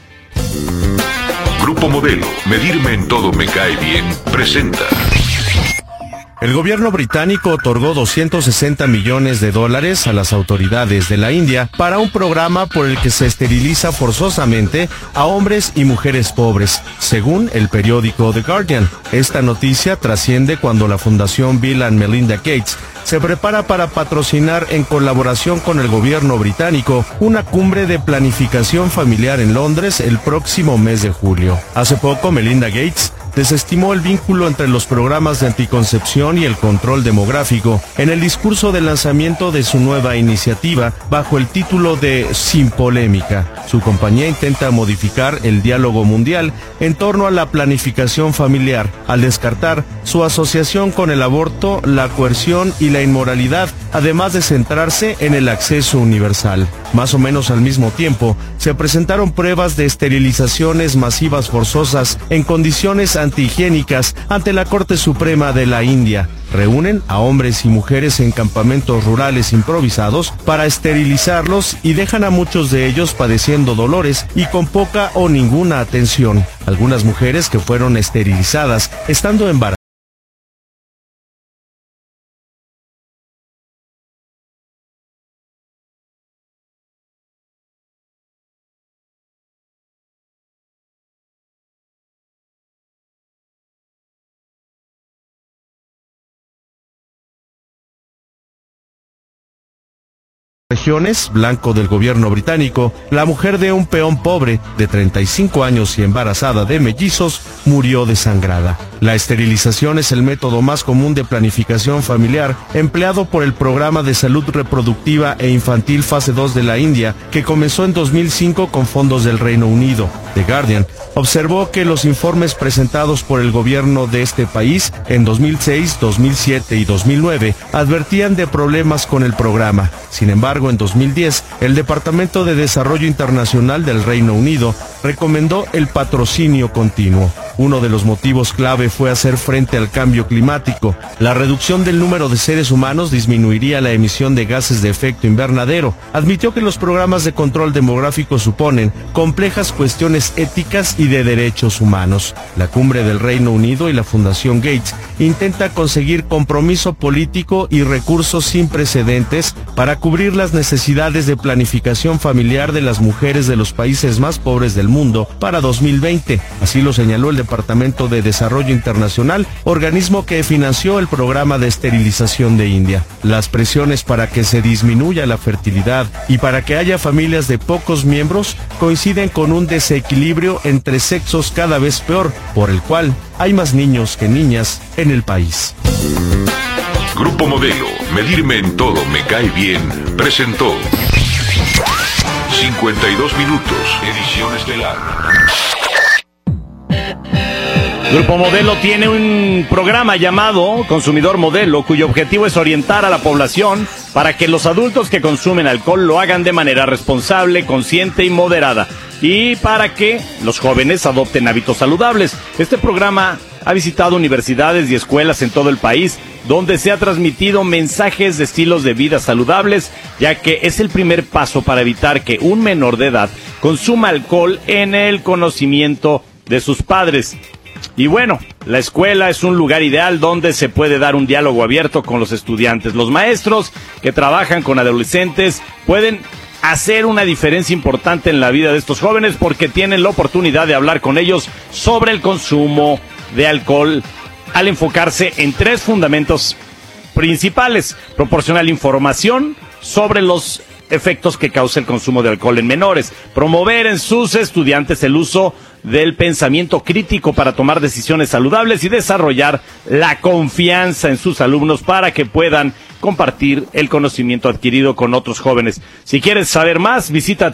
Grupo Modelo, Medirme en Todo Me Cae Bien, presenta. El gobierno británico otorgó $260 millones a las autoridades de la India para un programa por el que se esteriliza forzosamente a hombres y mujeres pobres, según el periódico The Guardian. Esta noticia trasciende cuando la Fundación Bill and Melinda Gates se prepara para patrocinar en colaboración con el gobierno británico una cumbre de planificación familiar en Londres el próximo mes de julio. Hace poco Melinda Gates desestimó el vínculo entre los programas de anticoncepción y el control demográfico en el discurso de lanzamiento de su nueva iniciativa bajo el título de Sin Polémica. Su compañía intenta modificar el diálogo mundial en torno a la planificación familiar, al descartar su asociación con el aborto, la coerción y la inmoralidad, además de centrarse en el acceso universal. Más o menos al mismo tiempo, se presentaron pruebas de esterilizaciones masivas forzosas en condiciones antihigiénicas ante la Corte Suprema de la India. Reúnen a hombres y mujeres en campamentos rurales improvisados para esterilizarlos y dejan a muchos de ellos padeciendo dolores y con poca o ninguna atención. Algunas mujeres que fueron esterilizadas estando embarazadas regiones, blanco del gobierno británico, la mujer de un peón pobre de 35 años y embarazada de mellizos murió desangrada. La esterilización es el método más común de planificación familiar empleado por el Programa de Salud Reproductiva e Infantil Fase 2 de la India, que comenzó en 2005 con fondos del Reino Unido. The Guardian observó que los informes presentados por el gobierno de este país en 2006, 2007 y 2009 advertían de problemas con el programa. Sin embargo, en 2010, el Departamento de Desarrollo Internacional del Reino Unido recomendó el patrocinio continuo. Uno de los motivos clave fue hacer frente al cambio climático. La reducción del número de seres humanos disminuiría la emisión de gases de efecto invernadero. Admitió que los programas de control demográfico suponen complejas cuestiones éticas y de derechos humanos. La Cumbre del Reino Unido y la Fundación Gates intenta conseguir compromiso político y recursos sin precedentes para cubrir las necesidades de planificación familiar de las mujeres de los países más pobres del mundo para 2020. Así lo señaló el Departamento de Desarrollo Internacional, organismo que financió el programa de esterilización de India. Las presiones para que se disminuya la fertilidad y para que haya familias de pocos miembros coinciden con un desequilibrio entre sexos cada vez peor, por el cual hay más niños que niñas en el país. Grupo Modelo, medirme en todo me cae bien, presentó 52 minutos, edición estelar. Grupo Modelo tiene un programa llamado Consumidor Modelo, cuyo objetivo es orientar a la población para que los adultos que consumen alcohol lo hagan de manera responsable, consciente y moderada, y para que los jóvenes adopten hábitos saludables. Este programa ha visitado universidades y escuelas en todo el país, donde se ha transmitido mensajes de estilos de vida saludables, ya que es el primer paso para evitar que un menor de edad consuma alcohol en el conocimiento de sus padres. Y bueno, la escuela es un lugar ideal donde se puede dar un diálogo abierto con los estudiantes. Los maestros que trabajan con adolescentes pueden hacer una diferencia importante en la vida de estos jóvenes porque tienen la oportunidad de hablar con ellos sobre el consumo de alcohol al enfocarse en 3 fundamentos principales: proporcionar información sobre los efectos que causa el consumo de alcohol en menores, promover en sus estudiantes el uso del pensamiento crítico para tomar decisiones saludables y desarrollar la confianza en sus alumnos para que puedan compartir el conocimiento adquirido con otros jóvenes. Si quieres saber más, visita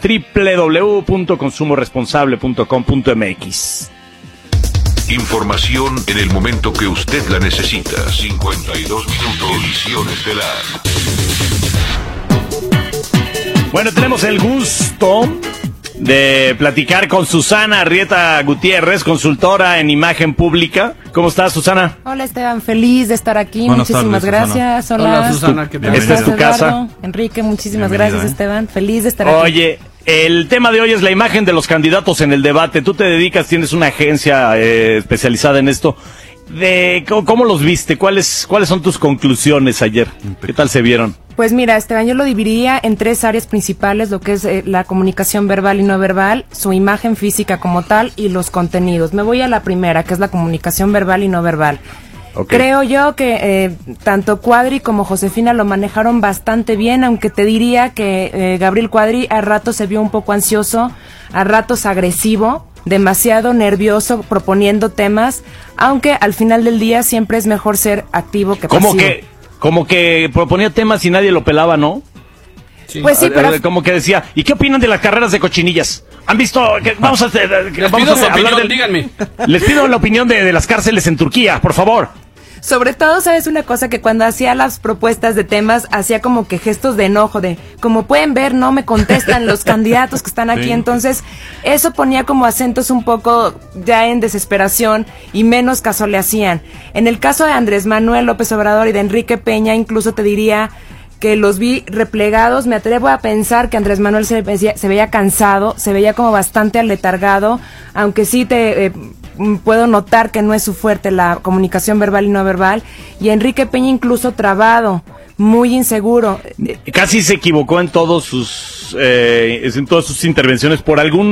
www.consumoresponsable.com.mx. Información en el momento que usted la necesita. 52 minutos, edición estelar. Bueno, tenemos el gusto de platicar con Susana Arrieta Gutiérrez, consultora en imagen pública. ¿Cómo estás, Susana? Hola, Esteban, feliz de estar aquí. Buenas muchísimas tardes, gracias. Susana. Hola, Susana, ¿qué tal? Esta es tu casa. Eduardo, Enrique, muchísimas Bienvenida, gracias, Esteban. Feliz de estar aquí. Oye, el tema de hoy es la imagen de los candidatos en el debate. Tú te dedicas, tienes una agencia especializada en esto. ¿Cómo los viste? ¿Cuáles son tus conclusiones ayer? ¿Qué tal se vieron? Pues mira, Esteban, yo lo dividiría en 3 áreas principales, lo que es la comunicación verbal y no verbal, su imagen física como tal y los contenidos. Me voy a la primera, que es la comunicación verbal y no verbal. Okay. Creo yo que tanto Cuadri como Josefina lo manejaron bastante bien, aunque te diría que Gabriel Cuadri a ratos se vio un poco ansioso, a ratos agresivo. demasiado nervioso proponiendo temas, aunque al final del día siempre es mejor ser activo que pasivo. Como que proponía temas y nadie lo pelaba, ¿no? Sí. Pues sí, pero... Como que decía, ¿y qué opinan de las carreras de cochinillas? ¿Han visto? Vamos a hablar díganme. Les pido la opinión de las cárceles en Turquía, por favor. Sobre todo, ¿sabes una cosa? Que cuando hacía las propuestas de temas, hacía como que gestos de enojo, de, como pueden ver, no me contestan los candidatos que están aquí, entonces eso ponía como acentos un poco ya en desesperación y menos caso le hacían. En el caso de Andrés Manuel López Obrador y de Enrique Peña, incluso te diría que los vi replegados. Me atrevo a pensar que Andrés Manuel se veía cansado, se veía como bastante aletargado, aunque sí puedo notar que no es su fuerte la comunicación verbal y no verbal, y Enrique Peña incluso trabado, muy inseguro. Casi se equivocó en todas sus intervenciones,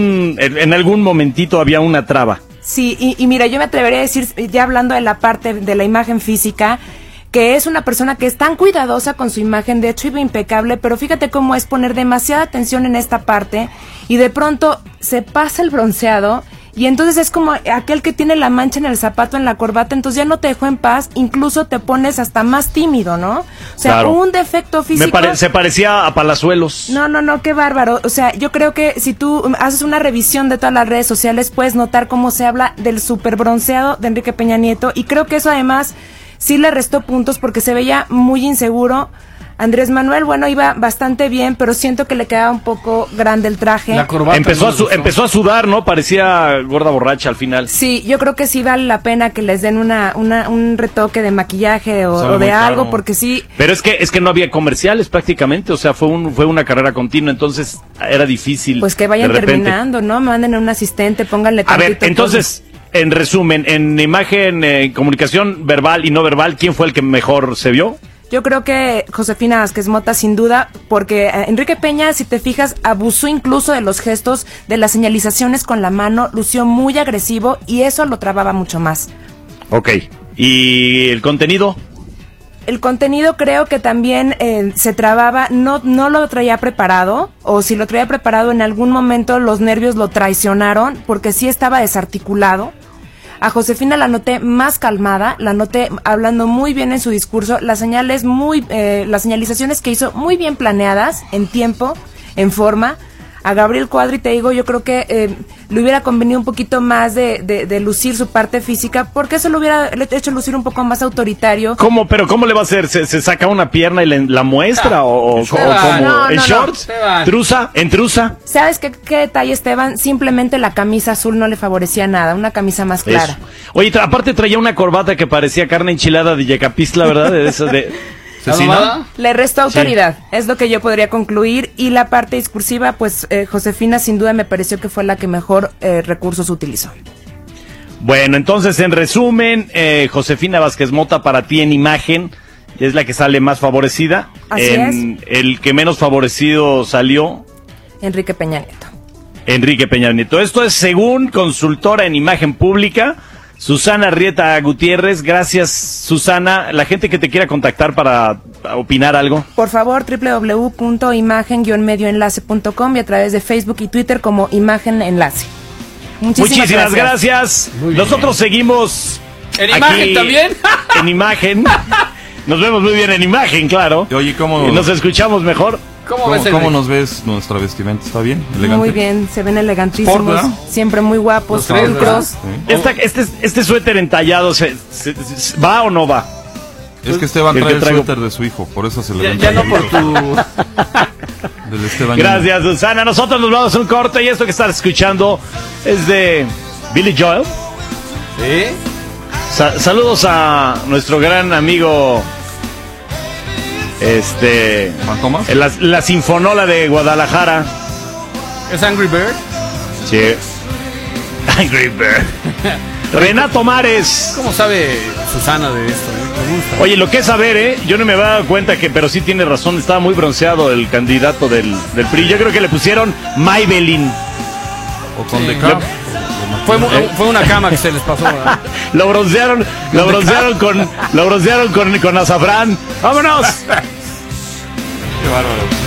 en algún momentito había una traba. Sí, y mira, yo me atrevería a decir, ya hablando de la parte de la imagen física, que es una persona que es tan cuidadosa con su imagen, de hecho iba impecable, pero fíjate cómo es poner demasiada atención en esta parte, y de pronto se pasa el bronceado, y entonces es como aquel que tiene la mancha en el zapato, en la corbata, entonces ya no te dejó en paz, incluso te pones hasta más tímido, ¿no? O sea, claro. Un defecto físico... Se parecía a Palazuelos. No, qué bárbaro. O sea, yo creo que si tú haces una revisión de todas las redes sociales, puedes notar cómo se habla del super bronceado de Enrique Peña Nieto, y creo que eso además sí le restó puntos porque se veía muy inseguro. Andrés Manuel, bueno, iba bastante bien, pero siento que le quedaba un poco grande el traje. La corbata empezó a sudar, ¿no? Parecía gorda borracha al final. Sí, yo creo que sí vale la pena que les den un retoque de maquillaje o de algo, claro. Porque sí. Pero es que no había comerciales prácticamente, o sea, fue una carrera continua, entonces era difícil. Pues que vayan terminando, ¿no? Manden a un asistente, pónganle tantito. A ver, entonces, en resumen, en imagen, comunicación verbal y no verbal, ¿quién fue el que mejor se vio? Yo creo que Josefina Vázquez Mota, sin duda, porque Enrique Peña, si te fijas, abusó incluso de los gestos, de las señalizaciones con la mano, lució muy agresivo y eso lo trababa mucho más. Ok, ¿y el contenido? El contenido creo que también se trababa, no lo traía preparado, o si lo traía preparado en algún momento los nervios lo traicionaron, porque sí estaba desarticulado. A Josefina la noté más calmada, la noté hablando muy bien en su discurso, las señalizaciones que hizo muy bien planeadas, en tiempo, en forma. A Gabriel Cuadri, te digo, yo creo que le hubiera convenido un poquito más de lucir su parte física, porque eso lo hubiera hecho lucir un poco más autoritario. ¿Cómo? ¿Pero cómo le va a hacer? ¿Se saca una pierna y la muestra? ¿O cómo? ¿En shorts? ¿Trusa? ¿En trusa? ¿Sabes qué detalle, Esteban? Simplemente la camisa azul no le favorecía nada, una camisa más clara. Eso. Oye, aparte traía una corbata que parecía carne enchilada de Yecapistla, ¿verdad? De esa de... Le restó autoridad, sí. Es lo que yo podría concluir, y la parte discursiva, pues Josefina sin duda me pareció que fue la que mejor recursos utilizó. Bueno, entonces en resumen, Josefina Vázquez Mota para ti en imagen es la que sale más favorecida. Así es. El que menos favorecido salió Enrique Peña Nieto. Enrique Peña Nieto. Esto es según consultora en imagen pública Susana Rieta Gutiérrez. Gracias, Susana. La gente que te quiera contactar para opinar algo. Por favor, www.imagen-medioenlace.com y a través de Facebook y Twitter como Imagen Enlace. Muchísimas gracias. Nosotros seguimos en imagen también. En imagen. Nos vemos muy bien en imagen, claro. Oye, ¿cómo nos escómo mejor? ¿Cómo nos ves nuestra vestimenta? ¿Está bien? ¿Elegante? Muy bien, se ven elegantísimos, siempre muy guapos, pulcros. Este suéter entallado, ¿va o no va? Es que Esteban trae el suéter de su hijo, por eso se le ya no por tu... Del Esteban. Gracias, Susana. Nosotros nos vamos a un corte y esto que estás escuchando es de Billy Joel. ¿Sí? Saludos a nuestro gran amigo... ¿Fantomas? La Sinfonola de Guadalajara. ¿Es Angry Bird? Sí. Angry Bird. Renato Mares. ¿Cómo sabe Susana de esto? Me gusta. Oye, lo que es saber, yo no me había dado cuenta pero sí tiene razón, estaba muy bronceado el candidato del PRI. Yo creo que le pusieron Maybelline. O con Decaf. Fue una cama que se les pasó, ¿verdad? Lo broncearon con azafrán. ¡Vámonos! Qué bárbaro.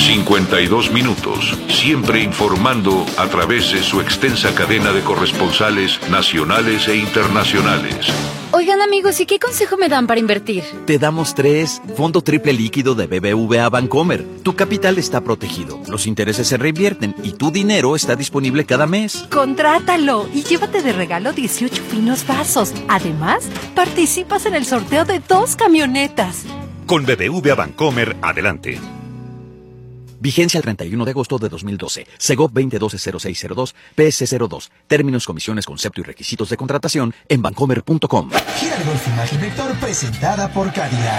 52 minutos, siempre informando a través de su extensa cadena de corresponsales nacionales e internacionales. Oigan amigos, ¿y qué consejo me dan para invertir? Te damos 3. Fondo triple líquido de BBVA Bancomer. Tu capital está protegido, los intereses se reinvierten y tu dinero está disponible cada mes. ¡Contrátalo! Y llévate de regalo 18 finos vasos. Además, participas en el sorteo de 2 camionetas. Con BBVA Bancomer, adelante. Vigencia el 31 de agosto de 2012. Segov 2012-0602, PS02. Términos, comisiones, concepto y requisitos de contratación en bancomer.com. Gira de Golf Imagen Vector presentada por Cadillac.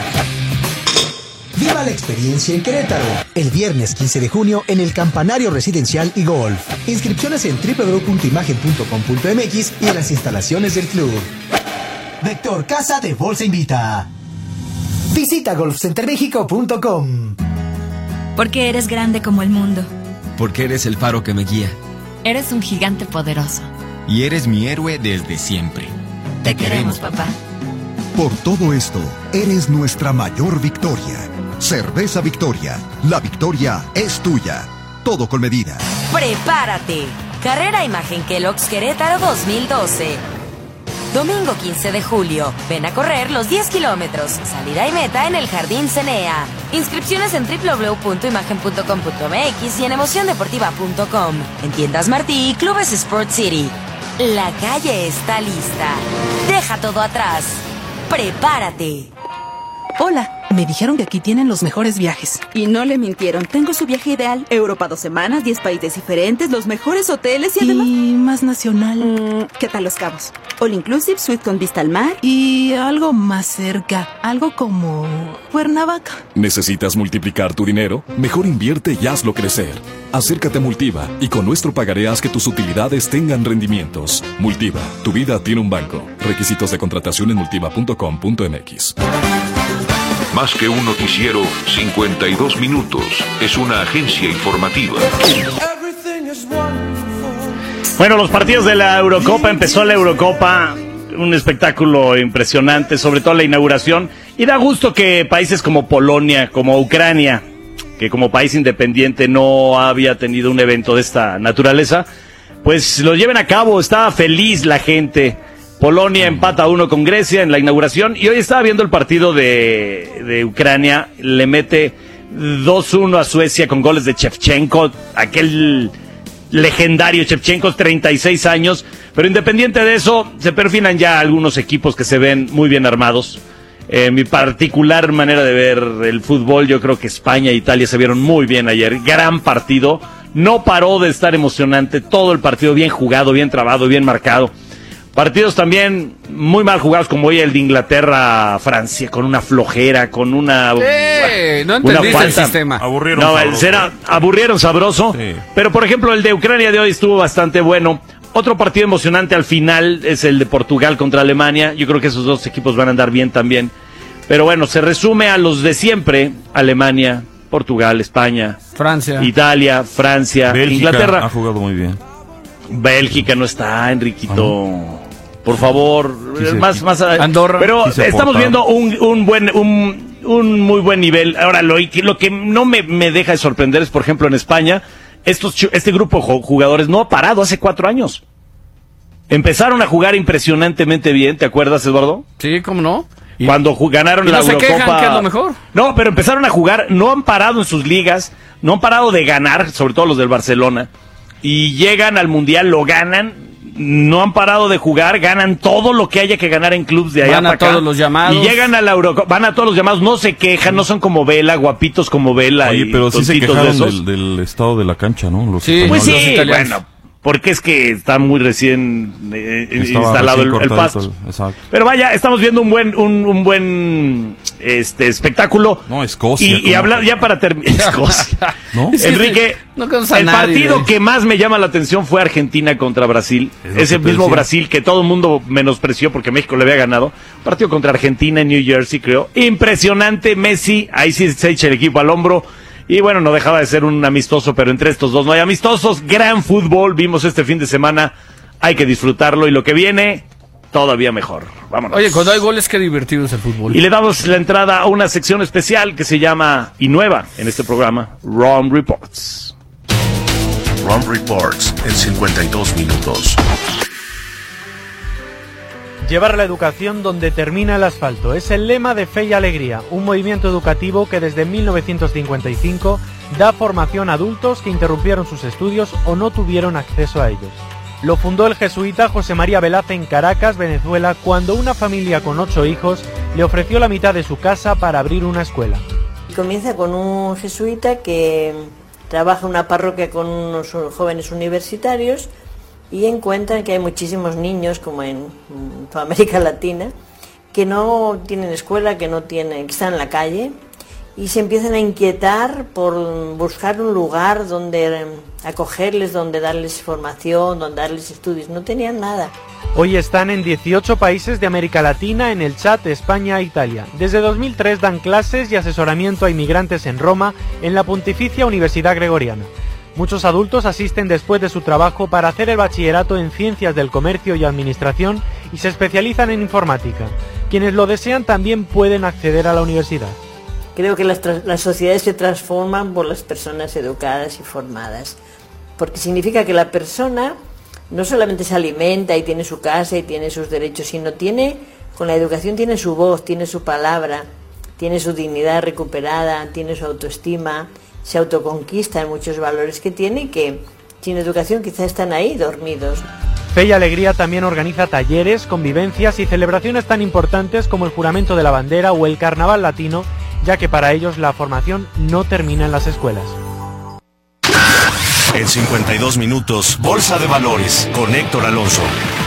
Viva la experiencia en Querétaro. El viernes 15 de junio en el Campanario Residencial y Golf. Inscripciones en www.imagen.com.mx y en las instalaciones del club. Vector Casa de Bolsa invita. Visita golfcentermexico.com. Porque eres grande como el mundo. Porque eres el faro que me guía. Eres un gigante poderoso. Y eres mi héroe desde siempre. Te queremos, papá. Por todo esto, eres nuestra mayor victoria. Cerveza Victoria. La victoria es tuya. Todo con medida. ¡Prepárate! Carrera Imagen Kellogg's Querétaro 2012. Domingo 15 de julio. Ven a correr los 10 kilómetros. Salida y meta en el Jardín Cenea. Inscripciones en www.imagen.com.mx y en emociondeportiva.com. En tiendas Martí y Clubes Sport City. La calle está lista. Deja todo atrás. ¡Prepárate! Hola, me dijeron que aquí tienen los mejores viajes. Y no le mintieron, tengo su viaje ideal. Europa 2 semanas, 10 países diferentes, los mejores hoteles y además... ¿Y más nacional? ¿Qué tal Los Cabos? All inclusive, suite con vista al mar. Y algo más cerca, algo como Cuernavaca. ¿Necesitas multiplicar tu dinero? Mejor invierte y hazlo crecer. Acércate a Multiva y con nuestro pagaré haz que tus utilidades tengan rendimientos. Multiva, tu vida tiene un banco. Requisitos de contratación en multiva.com.mx. Más que un noticiero, 52 minutos. Es una agencia informativa. Bueno, los partidos de la Eurocopa, empezó la Eurocopa, un espectáculo impresionante, sobre todo la inauguración, y da gusto que países como Polonia, como Ucrania, que como país independiente no había tenido un evento de esta naturaleza, pues lo lleven a cabo. Estaba feliz la gente. Polonia empata 1 con Grecia en la inauguración, y hoy estaba viendo el partido de Ucrania, le mete 2-1 a Suecia con goles de Shevchenko, aquel legendario Shevchenko, 36 años, pero independiente de eso, se perfilan ya algunos equipos que se ven muy bien armados. Mi particular manera de ver el fútbol, yo creo que España e Italia se vieron muy bien ayer, gran partido, no paró de estar emocionante, todo el partido bien jugado, bien trabado, bien marcado. Partidos también muy mal jugados, como hoy el de Inglaterra-Francia, con una flojera, con una... no entendiste el sistema. Aburrieron sabroso. Sí. Pero, por ejemplo, el de Ucrania de hoy estuvo bastante bueno. Otro partido emocionante al final es el de Portugal contra Alemania. Yo creo que esos dos equipos van a andar bien también. Pero bueno, se resume a los de siempre. Alemania, Portugal, España, Francia, Italia, Francia, Bélgica Inglaterra. Ha jugado muy bien. Bélgica no está, Enriquito. Por favor, más Andorra. Pero estamos viendo un muy buen nivel. Ahora, lo que no me deja de sorprender es, por ejemplo, en España, este grupo de jugadores no ha parado hace 4 años. Empezaron a jugar impresionantemente bien, ¿te acuerdas, Eduardo? Sí, ¿cómo no? Cuando ganaron la Eurocopa. Quejan, que es lo mejor. No, pero empezaron a jugar, no han parado en sus ligas, no han parado de ganar, sobre todo los del Barcelona, y llegan al Mundial, lo ganan. No han parado de jugar, ganan todo lo que haya que ganar en clubes de allá para acá. Van a todos los llamados. Y llegan a la Eurocopa, van a todos los llamados, no se quejan, no son como Vela, guapitos como Vela. Oye, pero sí se quejaron del estado de la cancha, ¿no? Los pues sí, bueno, porque es que está muy recién instalado el pasto. Exacto. Pero vaya, estamos viendo un buen espectáculo. No, Escocia. Y hablar ya para terminar. Escocia. ¿No? Enrique, el partido que más me llama la atención fue Argentina contra Brasil. Ese mismo Brasil que todo el mundo menospreció porque México le había ganado. Partido contra Argentina en New Jersey, creo. Impresionante, Messi, ahí sí se echa el equipo al hombro. Y bueno, no dejaba de ser un amistoso, pero entre estos dos no hay amistosos. Gran fútbol, vimos este fin de semana, hay que disfrutarlo. Y lo que viene, todavía mejor. Vámonos. Oye, cuando hay goles, qué divertido es el fútbol. Y le damos la entrada a una sección especial que se llama, y nueva en este programa, Ron Reports. Ron Reports en 52 minutos. Llevar la educación donde termina el asfalto es el lema de Fe y Alegría, un movimiento educativo que desde 1955 da formación a adultos que interrumpieron sus estudios o no tuvieron acceso a ellos. Lo fundó el jesuita José María Velaz en Caracas, Venezuela, cuando una familia con 8 hijos le ofreció la mitad de su casa para abrir una escuela. Comienza con un jesuita que trabaja en una parroquia con unos jóvenes universitarios y encuentran que hay muchísimos niños, como en toda América Latina, que no tienen escuela, que están en la calle, y se empiezan a inquietar por buscar un lugar donde acogerles, donde darles formación, donde darles estudios. No tenían nada. Hoy están en 18 países de América Latina, en el Chad, España e Italia. Desde 2003 dan clases y asesoramiento a inmigrantes en Roma, en la Pontificia Universidad Gregoriana. Muchos adultos asisten después de su trabajo para hacer el bachillerato en Ciencias del Comercio y Administración y se especializan en informática. Quienes lo desean también pueden acceder a la universidad. Creo que las sociedades se transforman por las personas educadas y formadas, porque significa que la persona no solamente se alimenta y tiene su casa y tiene sus derechos, sino con la educación tiene su voz, tiene su palabra, tiene su dignidad recuperada, tiene su autoestima, se autoconquista en muchos valores que tiene y que sin educación quizás están ahí dormidos. Fe y Alegría también organiza talleres, convivencias y celebraciones tan importantes como el juramento de la bandera o el carnaval latino, ya que para ellos la formación no termina en las escuelas. En 52 minutos, Bolsa de Valores con Héctor Alonso.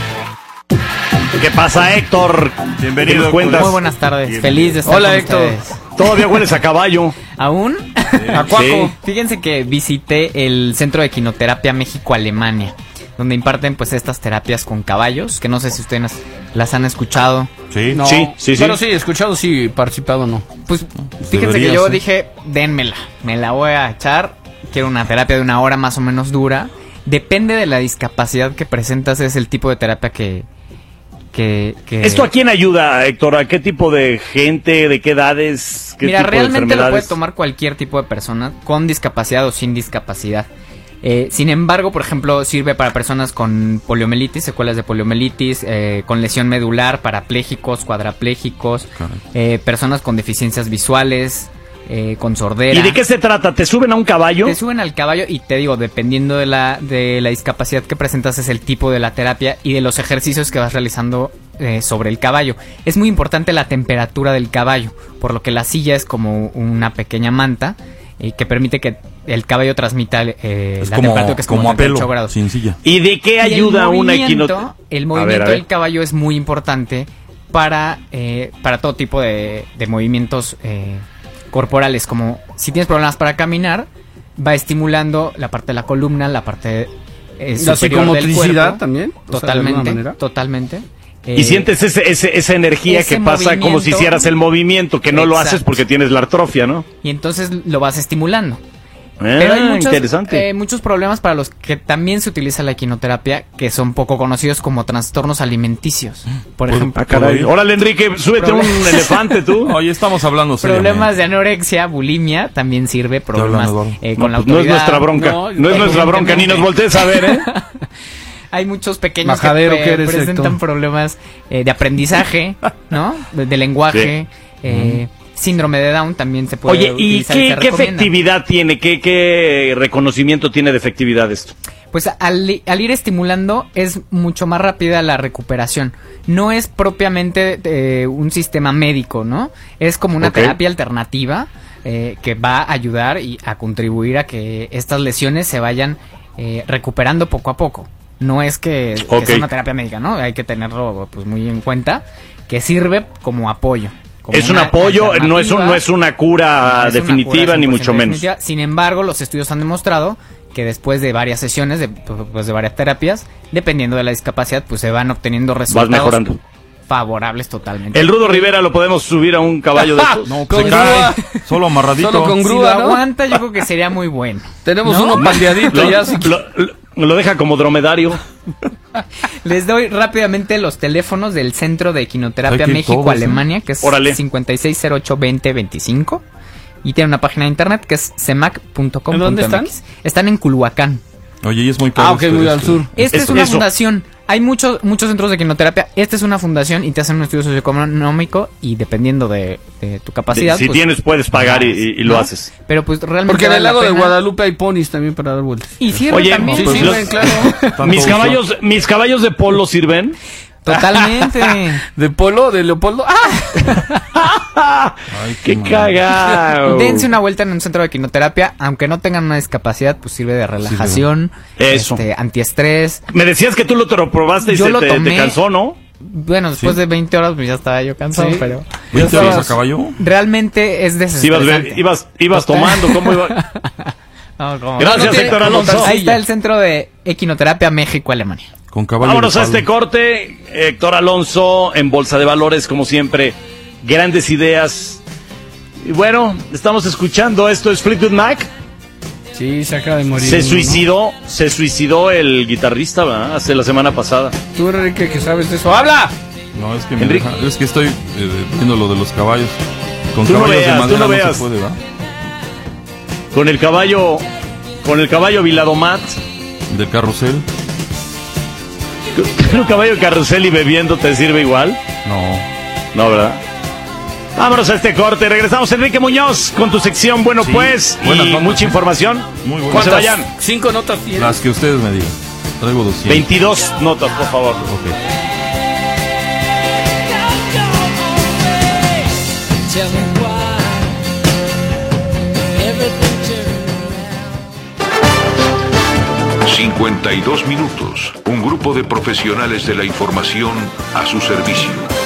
¿Qué pasa, Héctor? Bienvenido. Muy buenas tardes. Feliz de estar Hola, con Héctor. ustedes. Todavía hueles a caballo. ¿Aún? A cuaco. Sí. Fíjense que visité el Centro de Equinoterapia México-Alemania, donde imparten pues estas terapias con caballos, que no sé si ustedes las han escuchado. Sí, no. Sí. Pero sí, escuchado, sí, participado, no. Pues fíjense que yo dije, dénmela, me la voy a echar. Quiero una terapia de 1 hora más o menos dura. Depende de la discapacidad que presentas, es el tipo de terapia que... ¿Esto a quién ayuda, Héctor? ¿A qué tipo de gente? ¿De qué edades? ¿Qué Mira, tipo de realmente lo enfermedades? puede tomar cualquier tipo de persona, con discapacidad o sin discapacidad. Sin embargo, por ejemplo, sirve para personas con poliomielitis, secuelas de poliomielitis, con lesión medular, parapléjicos, cuadraplégicos, personas con deficiencias visuales, con sordera. ¿Y de qué se trata? ¿Te suben a un caballo? Te suben al caballo y te digo, dependiendo de la discapacidad que presentas, es el tipo de la terapia y de los ejercicios que vas realizando sobre el caballo. Es muy importante la temperatura del caballo, por lo que la silla es como una pequeña manta que permite que el caballo transmita la temperatura, que es como 38 grados. Sin silla. ¿Y de qué ayuda una equinoterapia? El movimiento del caballo es muy importante para todo tipo de movimientos corporales, como si tienes problemas para caminar, va estimulando la parte de la columna, la parte superior del cuerpo. También. Totalmente. Y sientes esa energía que pasa como si hicieras el movimiento, que no lo haces porque tienes la atrofia, ¿no? Y entonces lo vas estimulando. Pero hay muchos problemas para los que también se utiliza la equinoterapia, que son poco conocidos, como trastornos alimenticios. Por ejemplo. Órale, Enrique, súbete un elefante tú. Hoy estamos hablando problemas de anorexia, bulimia, también sirve. Problemas con la autoridad. No es nuestra bronca. No es nuestra bronca, ni nos voltees a ver, ¿eh? Hay muchos pequeños que presentan problemas de aprendizaje, ¿no? De lenguaje, síndrome de Down también se puede utilizar. Oye, ¿y qué efectividad tiene? ¿Qué reconocimiento tiene de efectividad esto? Pues al ir estimulando es mucho más rápida la recuperación. No es propiamente un sistema médico, ¿no? Es como una terapia alternativa que va a ayudar y a contribuir a que estas lesiones se vayan recuperando poco a poco. No es que sea una terapia médica, ¿no? Hay que tenerlo pues muy en cuenta, que sirve como apoyo. Es un apoyo, no es una cura definitiva, ni mucho menos. Sin embargo, los estudios han demostrado que después de varias sesiones, de varias terapias, dependiendo de la discapacidad, pues se van obteniendo resultados mejorando. Favorables totalmente. ¿El Rudo Rivera lo podemos subir a un caballo de estos? No, se cae, solo amarradito. Solo con grúa, si lo aguanta, yo creo que sería muy bueno. Tenemos uno pandeadito ya. Lo deja como dromedario. Les doy rápidamente los teléfonos del Centro de Equinoterapia México-Alemania, que es 5608-2025. Y tiene una página de internet que es cemac.com.mx. ¿Dónde están? Están en Culhuacán. Oye, y es muy caro. Ok, muy al sur. Esta es una fundación. Hay muchos centros de equinoterapia. Esta es una fundación y te hacen un estudio socioeconómico y dependiendo de tu capacidad. Si pues, tienes, puedes pagar y lo haces. Pero pues realmente. Porque en el lago de Guadalupe hay ponis también para dar vueltas. Y sirven también. Sí, sirven, claro. Mis caballos de polo sirven. Totalmente. ¿De polo? ¿De Leopoldo? ¡Ah! Ay, ¡qué cagado! Dense una vuelta en un centro de equinoterapia. Aunque no tengan una discapacidad, pues sirve de relajación. Eso. Antiestrés. Me decías que tú lo probaste y te cansó, ¿no? Bueno, después de 20 horas pues ya estaba yo cansado, pero... ¿20 horas a caballo? Realmente es desestresante. Ibas tomando, ¿cómo iba? No, gracias, Héctor Alonso. Ahí está el Centro de Equinoterapia México-Alemania. Con caballo. Vámonos a este corte. Héctor Alonso en Bolsa de Valores, como siempre. Grandes ideas. Y bueno, estamos escuchando. Esto es Fleetwood Mac. Sí, se acaba de morir. Se suicidó el guitarrista, ¿verdad? Hace la semana pasada. Tú, Enrique, que sabes de eso. ¡Habla! No, es que es que estoy viendo lo de los caballos. Con caballos de madera no se puede, ¿verdad? Con el caballo Viladomat. Del carrusel. Un caballo de carrusel y bebiendo te sirve igual. No, ¿verdad? Vámonos a este corte. Regresamos, Enrique Muñoz, con tu sección. Bueno, sí, pues, y mucha información. Muy buena. ¿Cuántas vayan? 5 notas tienes. Las que ustedes me digan. Traigo 200. 22 notas, por favor. Ok. 52 minutos. Un grupo de profesionales de la información a su servicio.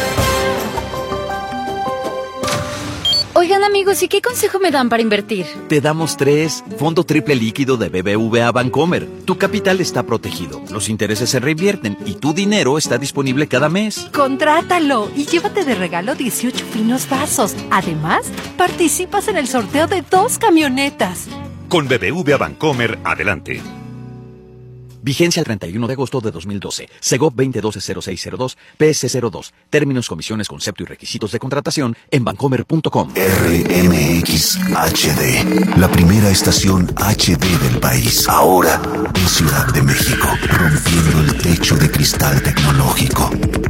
Oigan, amigos, ¿y qué consejo me dan para invertir? Te damos 3. Fondo triple líquido de BBVA Bancomer. Tu capital está protegido, los intereses se reinvierten y tu dinero está disponible cada mes. Contrátalo y llévate de regalo 18 finos vasos. Además, participas en el sorteo de 2 camionetas. Con BBVA Bancomer, adelante. Vigencia el 31 de agosto de 2012. Segov 2012-0602, PS02. Términos, comisiones, concepto y requisitos de contratación en bancomer.com. RMX HD, la primera estación HD del país. Ahora en Ciudad de México, rompiendo el techo de cristal tecnológico.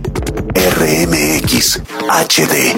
RMX HD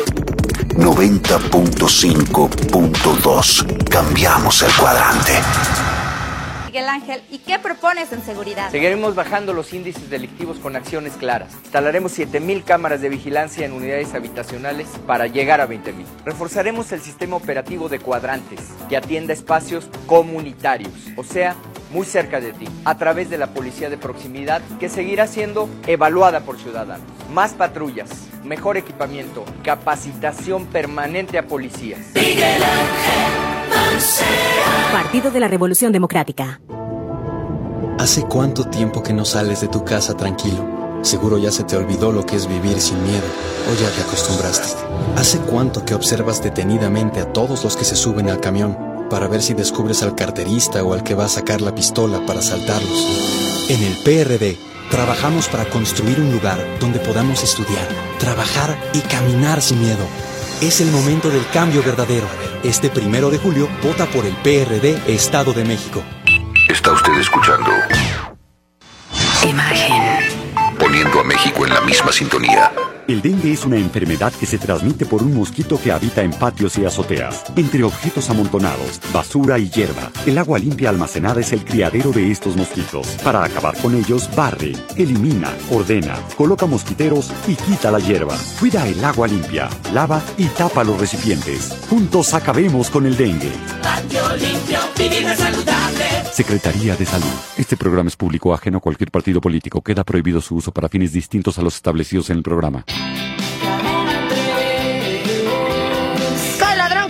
90.5.2. Cambiamos el cuadrante. Miguel Ángel, ¿y qué propones en seguridad? Seguiremos bajando los índices delictivos con acciones claras. Instalaremos 7,000 cámaras de vigilancia en unidades habitacionales para llegar a 20,000. Reforzaremos el sistema operativo de cuadrantes que atienda espacios comunitarios, o sea, muy cerca de ti, a través de la policía de proximidad que seguirá siendo evaluada por ciudadanos. Más patrullas, mejor equipamiento, capacitación permanente a policías. Miguel Ángel Mancera. Partido de la Revolución Democrática. ¿Hace cuánto tiempo que no sales de tu casa tranquilo? Seguro ya se te olvidó lo que es vivir sin miedo, o ya te acostumbraste. ¿Hace cuánto que observas detenidamente a todos los que se suben al camión para ver si descubres al carterista o al que va a sacar la pistola para asaltarlos? En el PRD trabajamos para construir un lugar donde podamos estudiar, trabajar y caminar sin miedo. Es el momento del cambio verdadero. Este 1 de julio, vota por el PRD Estado de México. Está usted escuchando Imagen. Poniendo a México en la misma sintonía. El dengue es una enfermedad que se transmite por un mosquito que habita en patios y azoteas, entre objetos amontonados, basura y hierba. El agua limpia almacenada es el criadero de estos mosquitos. Para acabar con ellos, barre, elimina, ordena, coloca mosquiteros y quita la hierba. Cuida el agua limpia, lava y tapa los recipientes. Juntos acabemos con el dengue. Patio limpio, vivir saludable. Secretaría de Salud. Este programa es público ajeno a cualquier partido político. Queda prohibido su uso para fines distintos a los establecidos en el programa. Soy ladrón que llevaba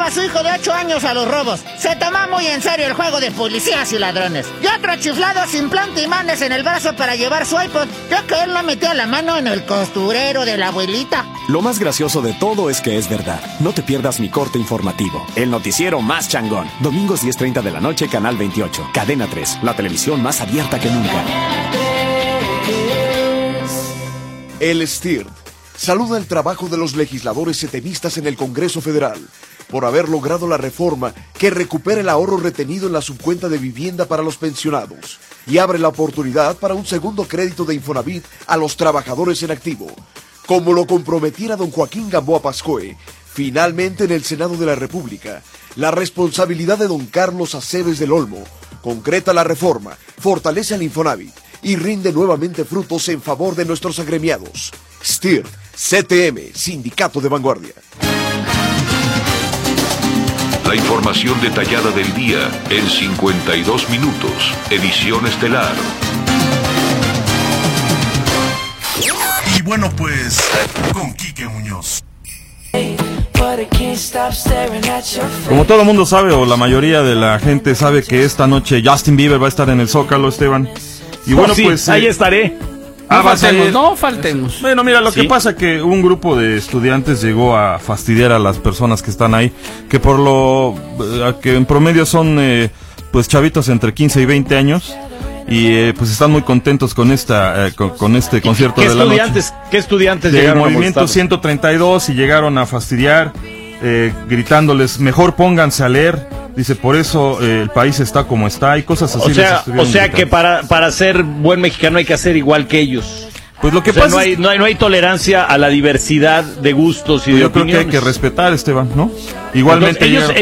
a su hijo de 8 años a los robos. Se toma muy en serio el juego de policías y ladrones. Y otro chiflado sin planta imanes en el brazo para llevar su iPod, ya que él no metía la mano en el costurero de la abuelita. Lo más gracioso de todo es que es verdad. No te pierdas mi corte informativo, el noticiero más changón. Domingos 10:30 de la noche, Canal 28. Cadena 3, la televisión más abierta que nunca. El STIRT saluda el trabajo de los legisladores setemistas en el Congreso Federal por haber logrado la reforma que recupera el ahorro retenido en la subcuenta de vivienda para los pensionados y abre la oportunidad para un segundo crédito de Infonavit a los trabajadores en activo. Como lo comprometiera don Joaquín Gamboa Pascoe, finalmente en el Senado de la República, la responsabilidad de don Carlos Aceves del Olmo concreta la reforma, fortalece al Infonavit y rinde nuevamente frutos en favor de nuestros agremiados. STIRT, CTM, Sindicato de Vanguardia. La información detallada del día en 52 minutos. Edición estelar. Y bueno, pues, con Quique Muñoz. Como todo el mundo sabe, o la mayoría de la gente sabe, que esta noche Justin Bieber va a estar en el Zócalo, Esteban. Y bueno, sí, pues ahí estaré. No faltemos. Bueno, mira, lo que pasa que un grupo de estudiantes llegó a fastidiar a las personas que están ahí, que por lo que en promedio son pues chavitos entre 15 y 20 años, y pues están muy contentos con esta con este concierto de la noche. ¿Qué estudiantes del llegaron Movimiento a 132 y llegaron a fastidiar, gritándoles, mejor pónganse a leer. Dice, por eso el país está como está, y cosas así. O sea que para ser buen mexicano hay que hacer igual que ellos. Pues lo que pasa no hay tolerancia a la diversidad de gustos y de opiniones. Yo creo que hay que respetar, Esteban, ¿no? Igualmente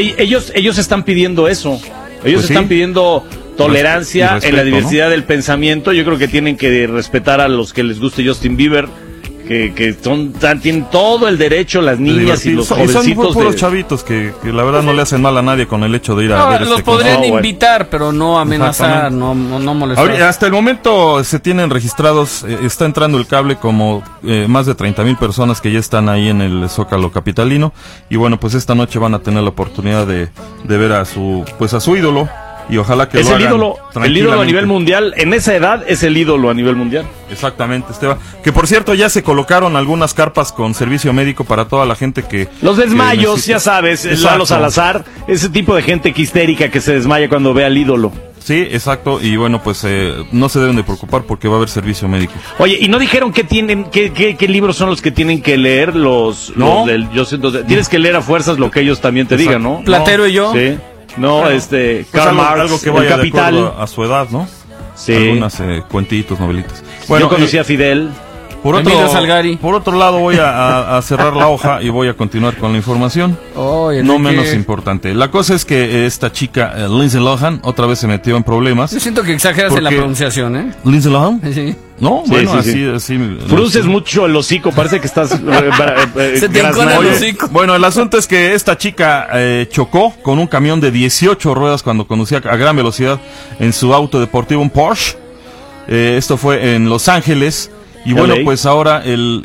ellos están pidiendo eso. Ellos están pidiendo tolerancia respeto, en la diversidad, ¿no?, del pensamiento. Yo creo que tienen que respetar a los que les guste Justin Bieber, que tienen todo el derecho, las niñas y los jovencitos. Y son puros chavitos que la verdad no le hacen mal a nadie con el hecho de ir a ver los podrían invitar, pero no amenazar, no molestar. Hasta el momento se tienen registrados, está entrando el cable como más de 30,000 personas que ya están ahí en el Zócalo capitalino, y bueno, pues esta noche van a tener la oportunidad de ver a su ídolo. Y ojalá que es el ídolo a nivel mundial. En esa edad es el ídolo a nivel mundial. Exactamente, Esteban. Que por cierto ya se colocaron algunas carpas con servicio médico para toda la gente que... Los desmayos, ya sabes, Lalo Salazar, ese tipo de gente histérica que se desmaya cuando ve al ídolo. Sí, exacto, y bueno, pues no se deben de preocupar porque va a haber servicio médico. Oye, ¿y no dijeron qué libros son los que tienen que leer los del... Tienes que leer a fuerzas lo que ellos también te digan, ¿no? Platero y yo. Sí. No, Karl Marx, algo que vaya El Capital, de acuerdo a su edad, ¿no? Sí. Algunas cuentitos, novelitas. Bueno, yo conocí a Fidel. Por otro lado voy a cerrar la hoja y voy a continuar con la información. No menos importante. La cosa es que esta chica, Lindsay Lohan, otra vez se metió en problemas. Yo siento que exageras en la pronunciación, ¿eh? ¿Lindsay Lohan? Sí. No, sí, bueno, sí, así. Produces mucho el hocico, parece que estás... Se te encola el hocico. Bueno, el asunto es que esta chica chocó con un camión de 18 ruedas cuando conducía a gran velocidad en su auto deportivo, un Porsche. Esto fue en Los Ángeles. Y bueno, pues ahora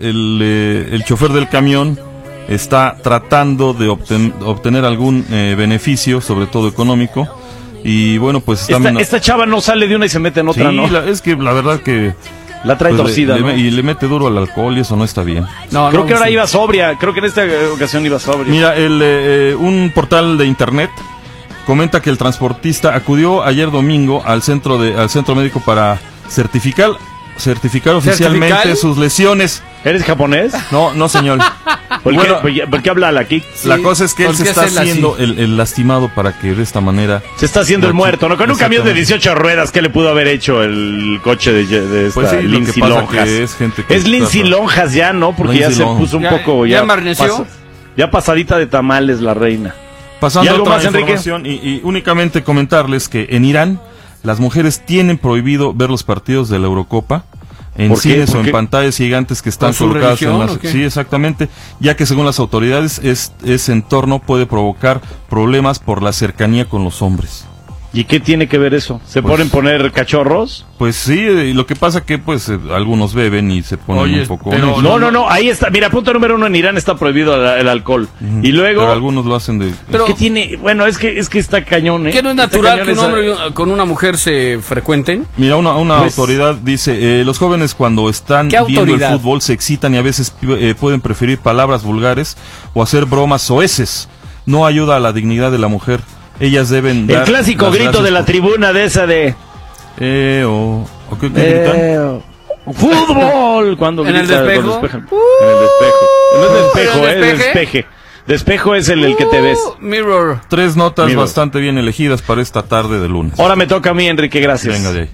el chofer del camión está tratando de obtener algún beneficio, sobre todo económico. Y bueno, pues esta chava no sale de una y se mete en otra, sí, ¿no? Es que la verdad que la trae torcida, ¿no? Y le mete duro al alcohol y eso no está bien. Creo que ahora iba sobria, creo que en esta ocasión iba sobria. Mira, un portal de internet comenta que el transportista acudió ayer domingo al centro médico para certificar oficialmente sus lesiones. ¿Eres japonés? No, señor. ¿Por qué habla aquí? Sí, la cosa es que él se está haciendo el lastimado para que de esta manera... Se está haciendo el muerto, ¿no? Con un camión de 18 ruedas, ¿qué le pudo haber hecho el coche de esta pues sí, Lindsay Lonjas? Es Lindsay Lonjas ya, ¿no? Porque ya se puso un poco... ¿Ya marneció? Ya pasadita de tamales la reina. Pasando a otra información, y únicamente comentarles que en Irán las mujeres tienen prohibido ver los partidos de la Eurocopa en cines o en pantallas gigantes que están colocadas en las... Sí, exactamente, ya que según las autoridades ese entorno puede provocar problemas por la cercanía con los hombres. ¿Y qué tiene que ver eso? ¿Se Pues, poner cachorros? Pues sí, lo que pasa que pues algunos beben y se ponen un poco... Pero no, ahí está. Mira, punto número 1, en Irán está prohibido el alcohol. Y luego... Pero algunos lo hacen de... Pero ¿qué tiene? Bueno, es que está cañón, ¿eh? ¿Qué no es natural que un hombre con una mujer se frecuenten? Mira, una Pues- autoridad dice, los jóvenes cuando están ¿Qué viendo el autoridad? fútbol se excitan y a veces pueden preferir palabras vulgares o hacer bromas soeces. No ayuda a la dignidad de la mujer. Ellas deben El dar clásico las grito gracias de la por- tribuna de esa de... ¿O qué gritan? ¡Fútbol! Cuando ¿En el grita, despejo? cuando despejan. En el despejo. No es despejo, ¿en el es despeje. Despejo es el que te ves. Mirror. 3 notas Mirror. bastante bien elegidas para esta tarde de lunes. Ahora me toca a mí, Enrique, gracias. Venga de ahí.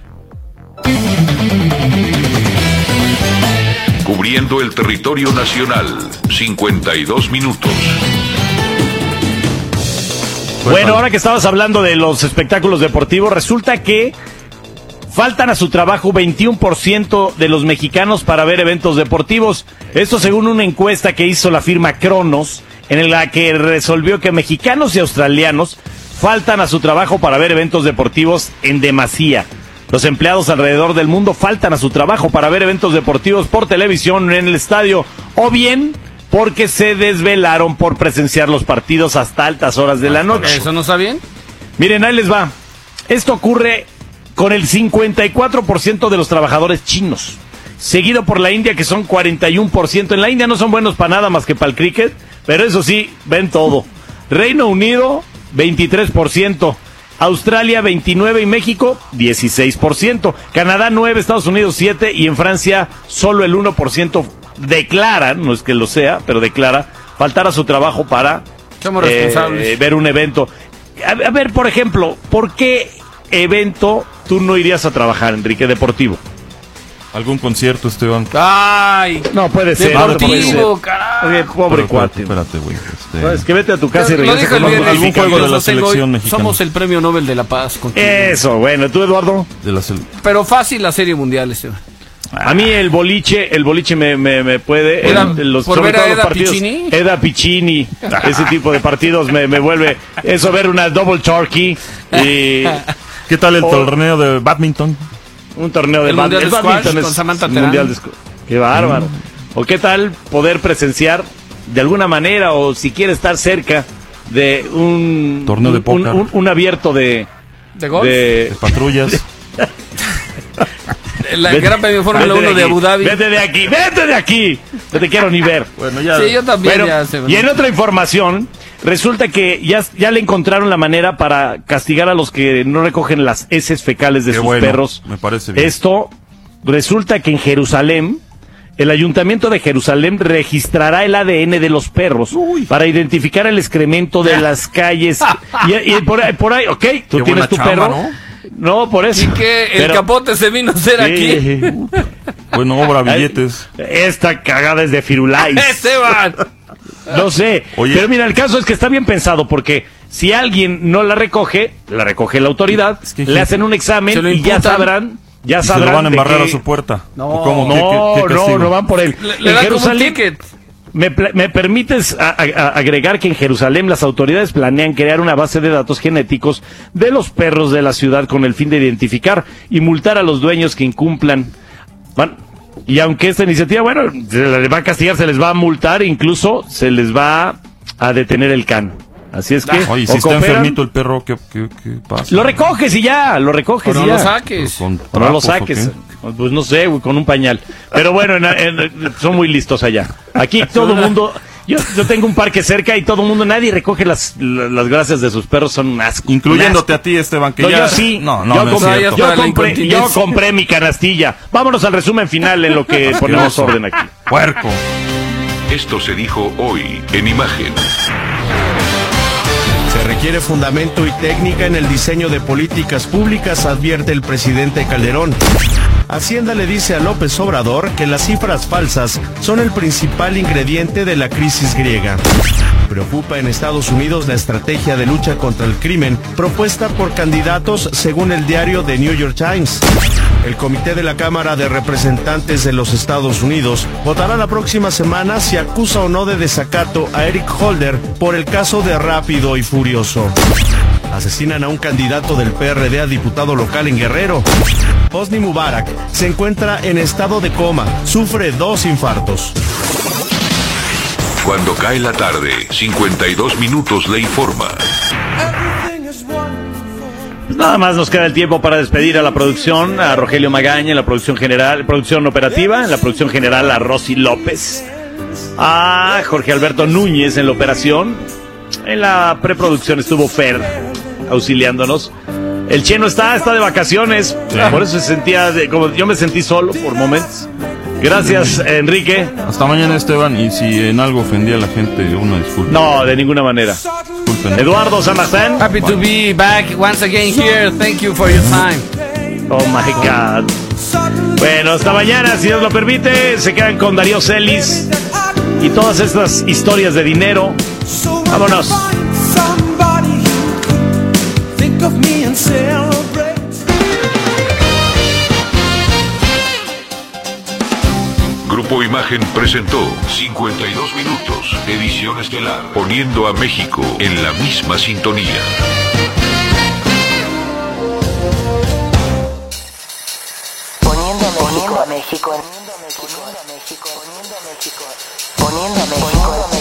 Cubriendo el territorio nacional, 52 minutos. Bueno, ahora que estabas hablando de los espectáculos deportivos, resulta que faltan a su trabajo 21% de los mexicanos para ver eventos deportivos. Esto según una encuesta que hizo la firma Cronos, en la que resolvió que mexicanos y australianos faltan a su trabajo para ver eventos deportivos en demasía. Los empleados alrededor del mundo faltan a su trabajo para ver eventos deportivos por televisión en el estadio, o bien porque se desvelaron por presenciar los partidos hasta altas horas de la noche. ¿Eso no está bien? Miren, ahí les va. Esto ocurre con el 54% de los trabajadores chinos, seguido por la India, que son 41%. En la India no son buenos para nada más que para el cricket, pero eso sí, ven todo. Reino Unido, 23%. Australia 29% y México 16%, Canadá 9%, Estados Unidos 7% y en Francia solo el 1% declaran, no es que lo sea, pero declara faltar a su trabajo para Somos responsables. ver un evento. A ver, por ejemplo, ¿por qué evento tú no irías a trabajar, Enrique, deportivo? ¿Algún concierto, Esteban? ¡Ay! No puede ser. Deportivo, carajo. Oye, pobre Pero, cuate. Espérate, güey. No, es que vete a tu casa y Lo regresa dijo el con viernes, algún juego de la Carlos Otengo, selección mexicana. Somos el premio Nobel de la Paz. contigo. Eso, bueno, ¿tú, Eduardo? De la Pero fácil la Serie Mundial, Esteban. A mí el boliche me puede... ¿Por sobre ver a todo los Eda partidos, Piccini? Eda Piccini, ese tipo de partidos me vuelve... Eso, ver una double turkey y... ¿Qué tal el torneo de badminton? Un torneo de El Mundial de badminton. Squash es con Samantha Mundial Terán. de Squash. Qué bárbaro. ¿O qué tal poder presenciar de alguna manera, o si quiere estar cerca de un... Torneo de póker. Un abierto de... ¿De golf? De patrullas. La Vete- Gran Premio Fórmula vete 1 de aquí, Abu Dhabi. Vete de aquí, vete de aquí. No te quiero ni ver. Bueno, ya. Sí, yo también. Bueno, ya sé, y en otra información, resulta que ya le encontraron la manera para castigar a los que no recogen las heces fecales de Qué sus bueno, perros. me parece bien. Esto resulta que en Jerusalén, el Ayuntamiento de Jerusalén registrará el ADN de los perros para identificar el excremento de las calles. y por ahí, ok, tú Qué tienes buena tu chamba, perro. ¿no? No, por eso. Y que el Pero- capote se vino a hacer aquí. Sí. Bueno, obra billetes. Esta cagada es de Firulais. Esteban. No sé. Oye. Pero mira, el caso es que está bien pensado, porque si alguien no la recoge la autoridad, que le hacen un examen se lo y ya imputan. sabrán. Ya Y se lo sabrán van a de embarrar qué- a su puerta. No, ¿O cómo? No, ¿Qué no, castigo? no van por él. Le En dan como un Jerusalén, ticket. ¿Me permites agregar que en Jerusalén las autoridades planean crear una base de datos genéticos de los perros de la ciudad con el fin de identificar y multar a los dueños que incumplan? Y aunque esta iniciativa, bueno, se les va a castigar, se les va a multar, incluso se les va a detener el can. Así es que... Oye, o si está cooperan, enfermito el perro, ¿qué pasa? lo recoges y ya, lo recoges O no y ya. lo saques. Con O no lo trapos, ¿o saques. qué? Pues no sé, güey, con un pañal. Pero bueno, son muy listos allá. Aquí todo el mundo... Yo tengo un parque cerca y todo el mundo, nadie recoge las grasas de sus perros, son un asco. Incluyéndote a ti, Esteban, que No, ya... yo sí. No, yo, no es compré, cierto. yo compré mi canastilla. Vámonos al resumen final en lo que ponemos oso. orden aquí. Puerco. Esto se dijo hoy en Imagen. Se requiere fundamento y técnica en el diseño de políticas públicas, advierte el presidente Calderón. Hacienda le dice a López Obrador que las cifras falsas son el principal ingrediente de la crisis griega. Preocupa en Estados Unidos la estrategia de lucha contra el crimen propuesta por candidatos según el diario The New York Times. El Comité de la Cámara de Representantes de los Estados Unidos votará la próxima semana si acusa o no de desacato a Eric Holder por el caso de Rápido y Furioso. Asesinan a un candidato del PRD a diputado local en Guerrero. Hosni Mubarak se encuentra en estado de coma. Sufre 2 infartos. Cuando cae la tarde, 52 minutos le informa. Nada más nos queda el tiempo para despedir a la producción, a Rogelio Magaña en la producción general, producción operativa, en la producción general a Rosy López, a Jorge Alberto Núñez en la operación, en la preproducción estuvo Fer auxiliándonos. El Cheno está de vacaciones, por eso se sentía, como yo me sentí solo por momentos. Gracias, Enrique. Hasta mañana, Esteban, y si en algo ofendí a la gente, una disculpa. No, de ninguna manera. Disculpen. Eduardo San Martín. Happy to be back once again here. Thank you for your time. Oh my God. Bueno, hasta mañana, si Dios lo permite. Se quedan con Darío Celis y todas estas historias de dinero. Vámonos. Grupo Imagen presentó 52 minutos, edición estelar, poniendo a México en la misma sintonía. Poniendo a México, poniendo a México.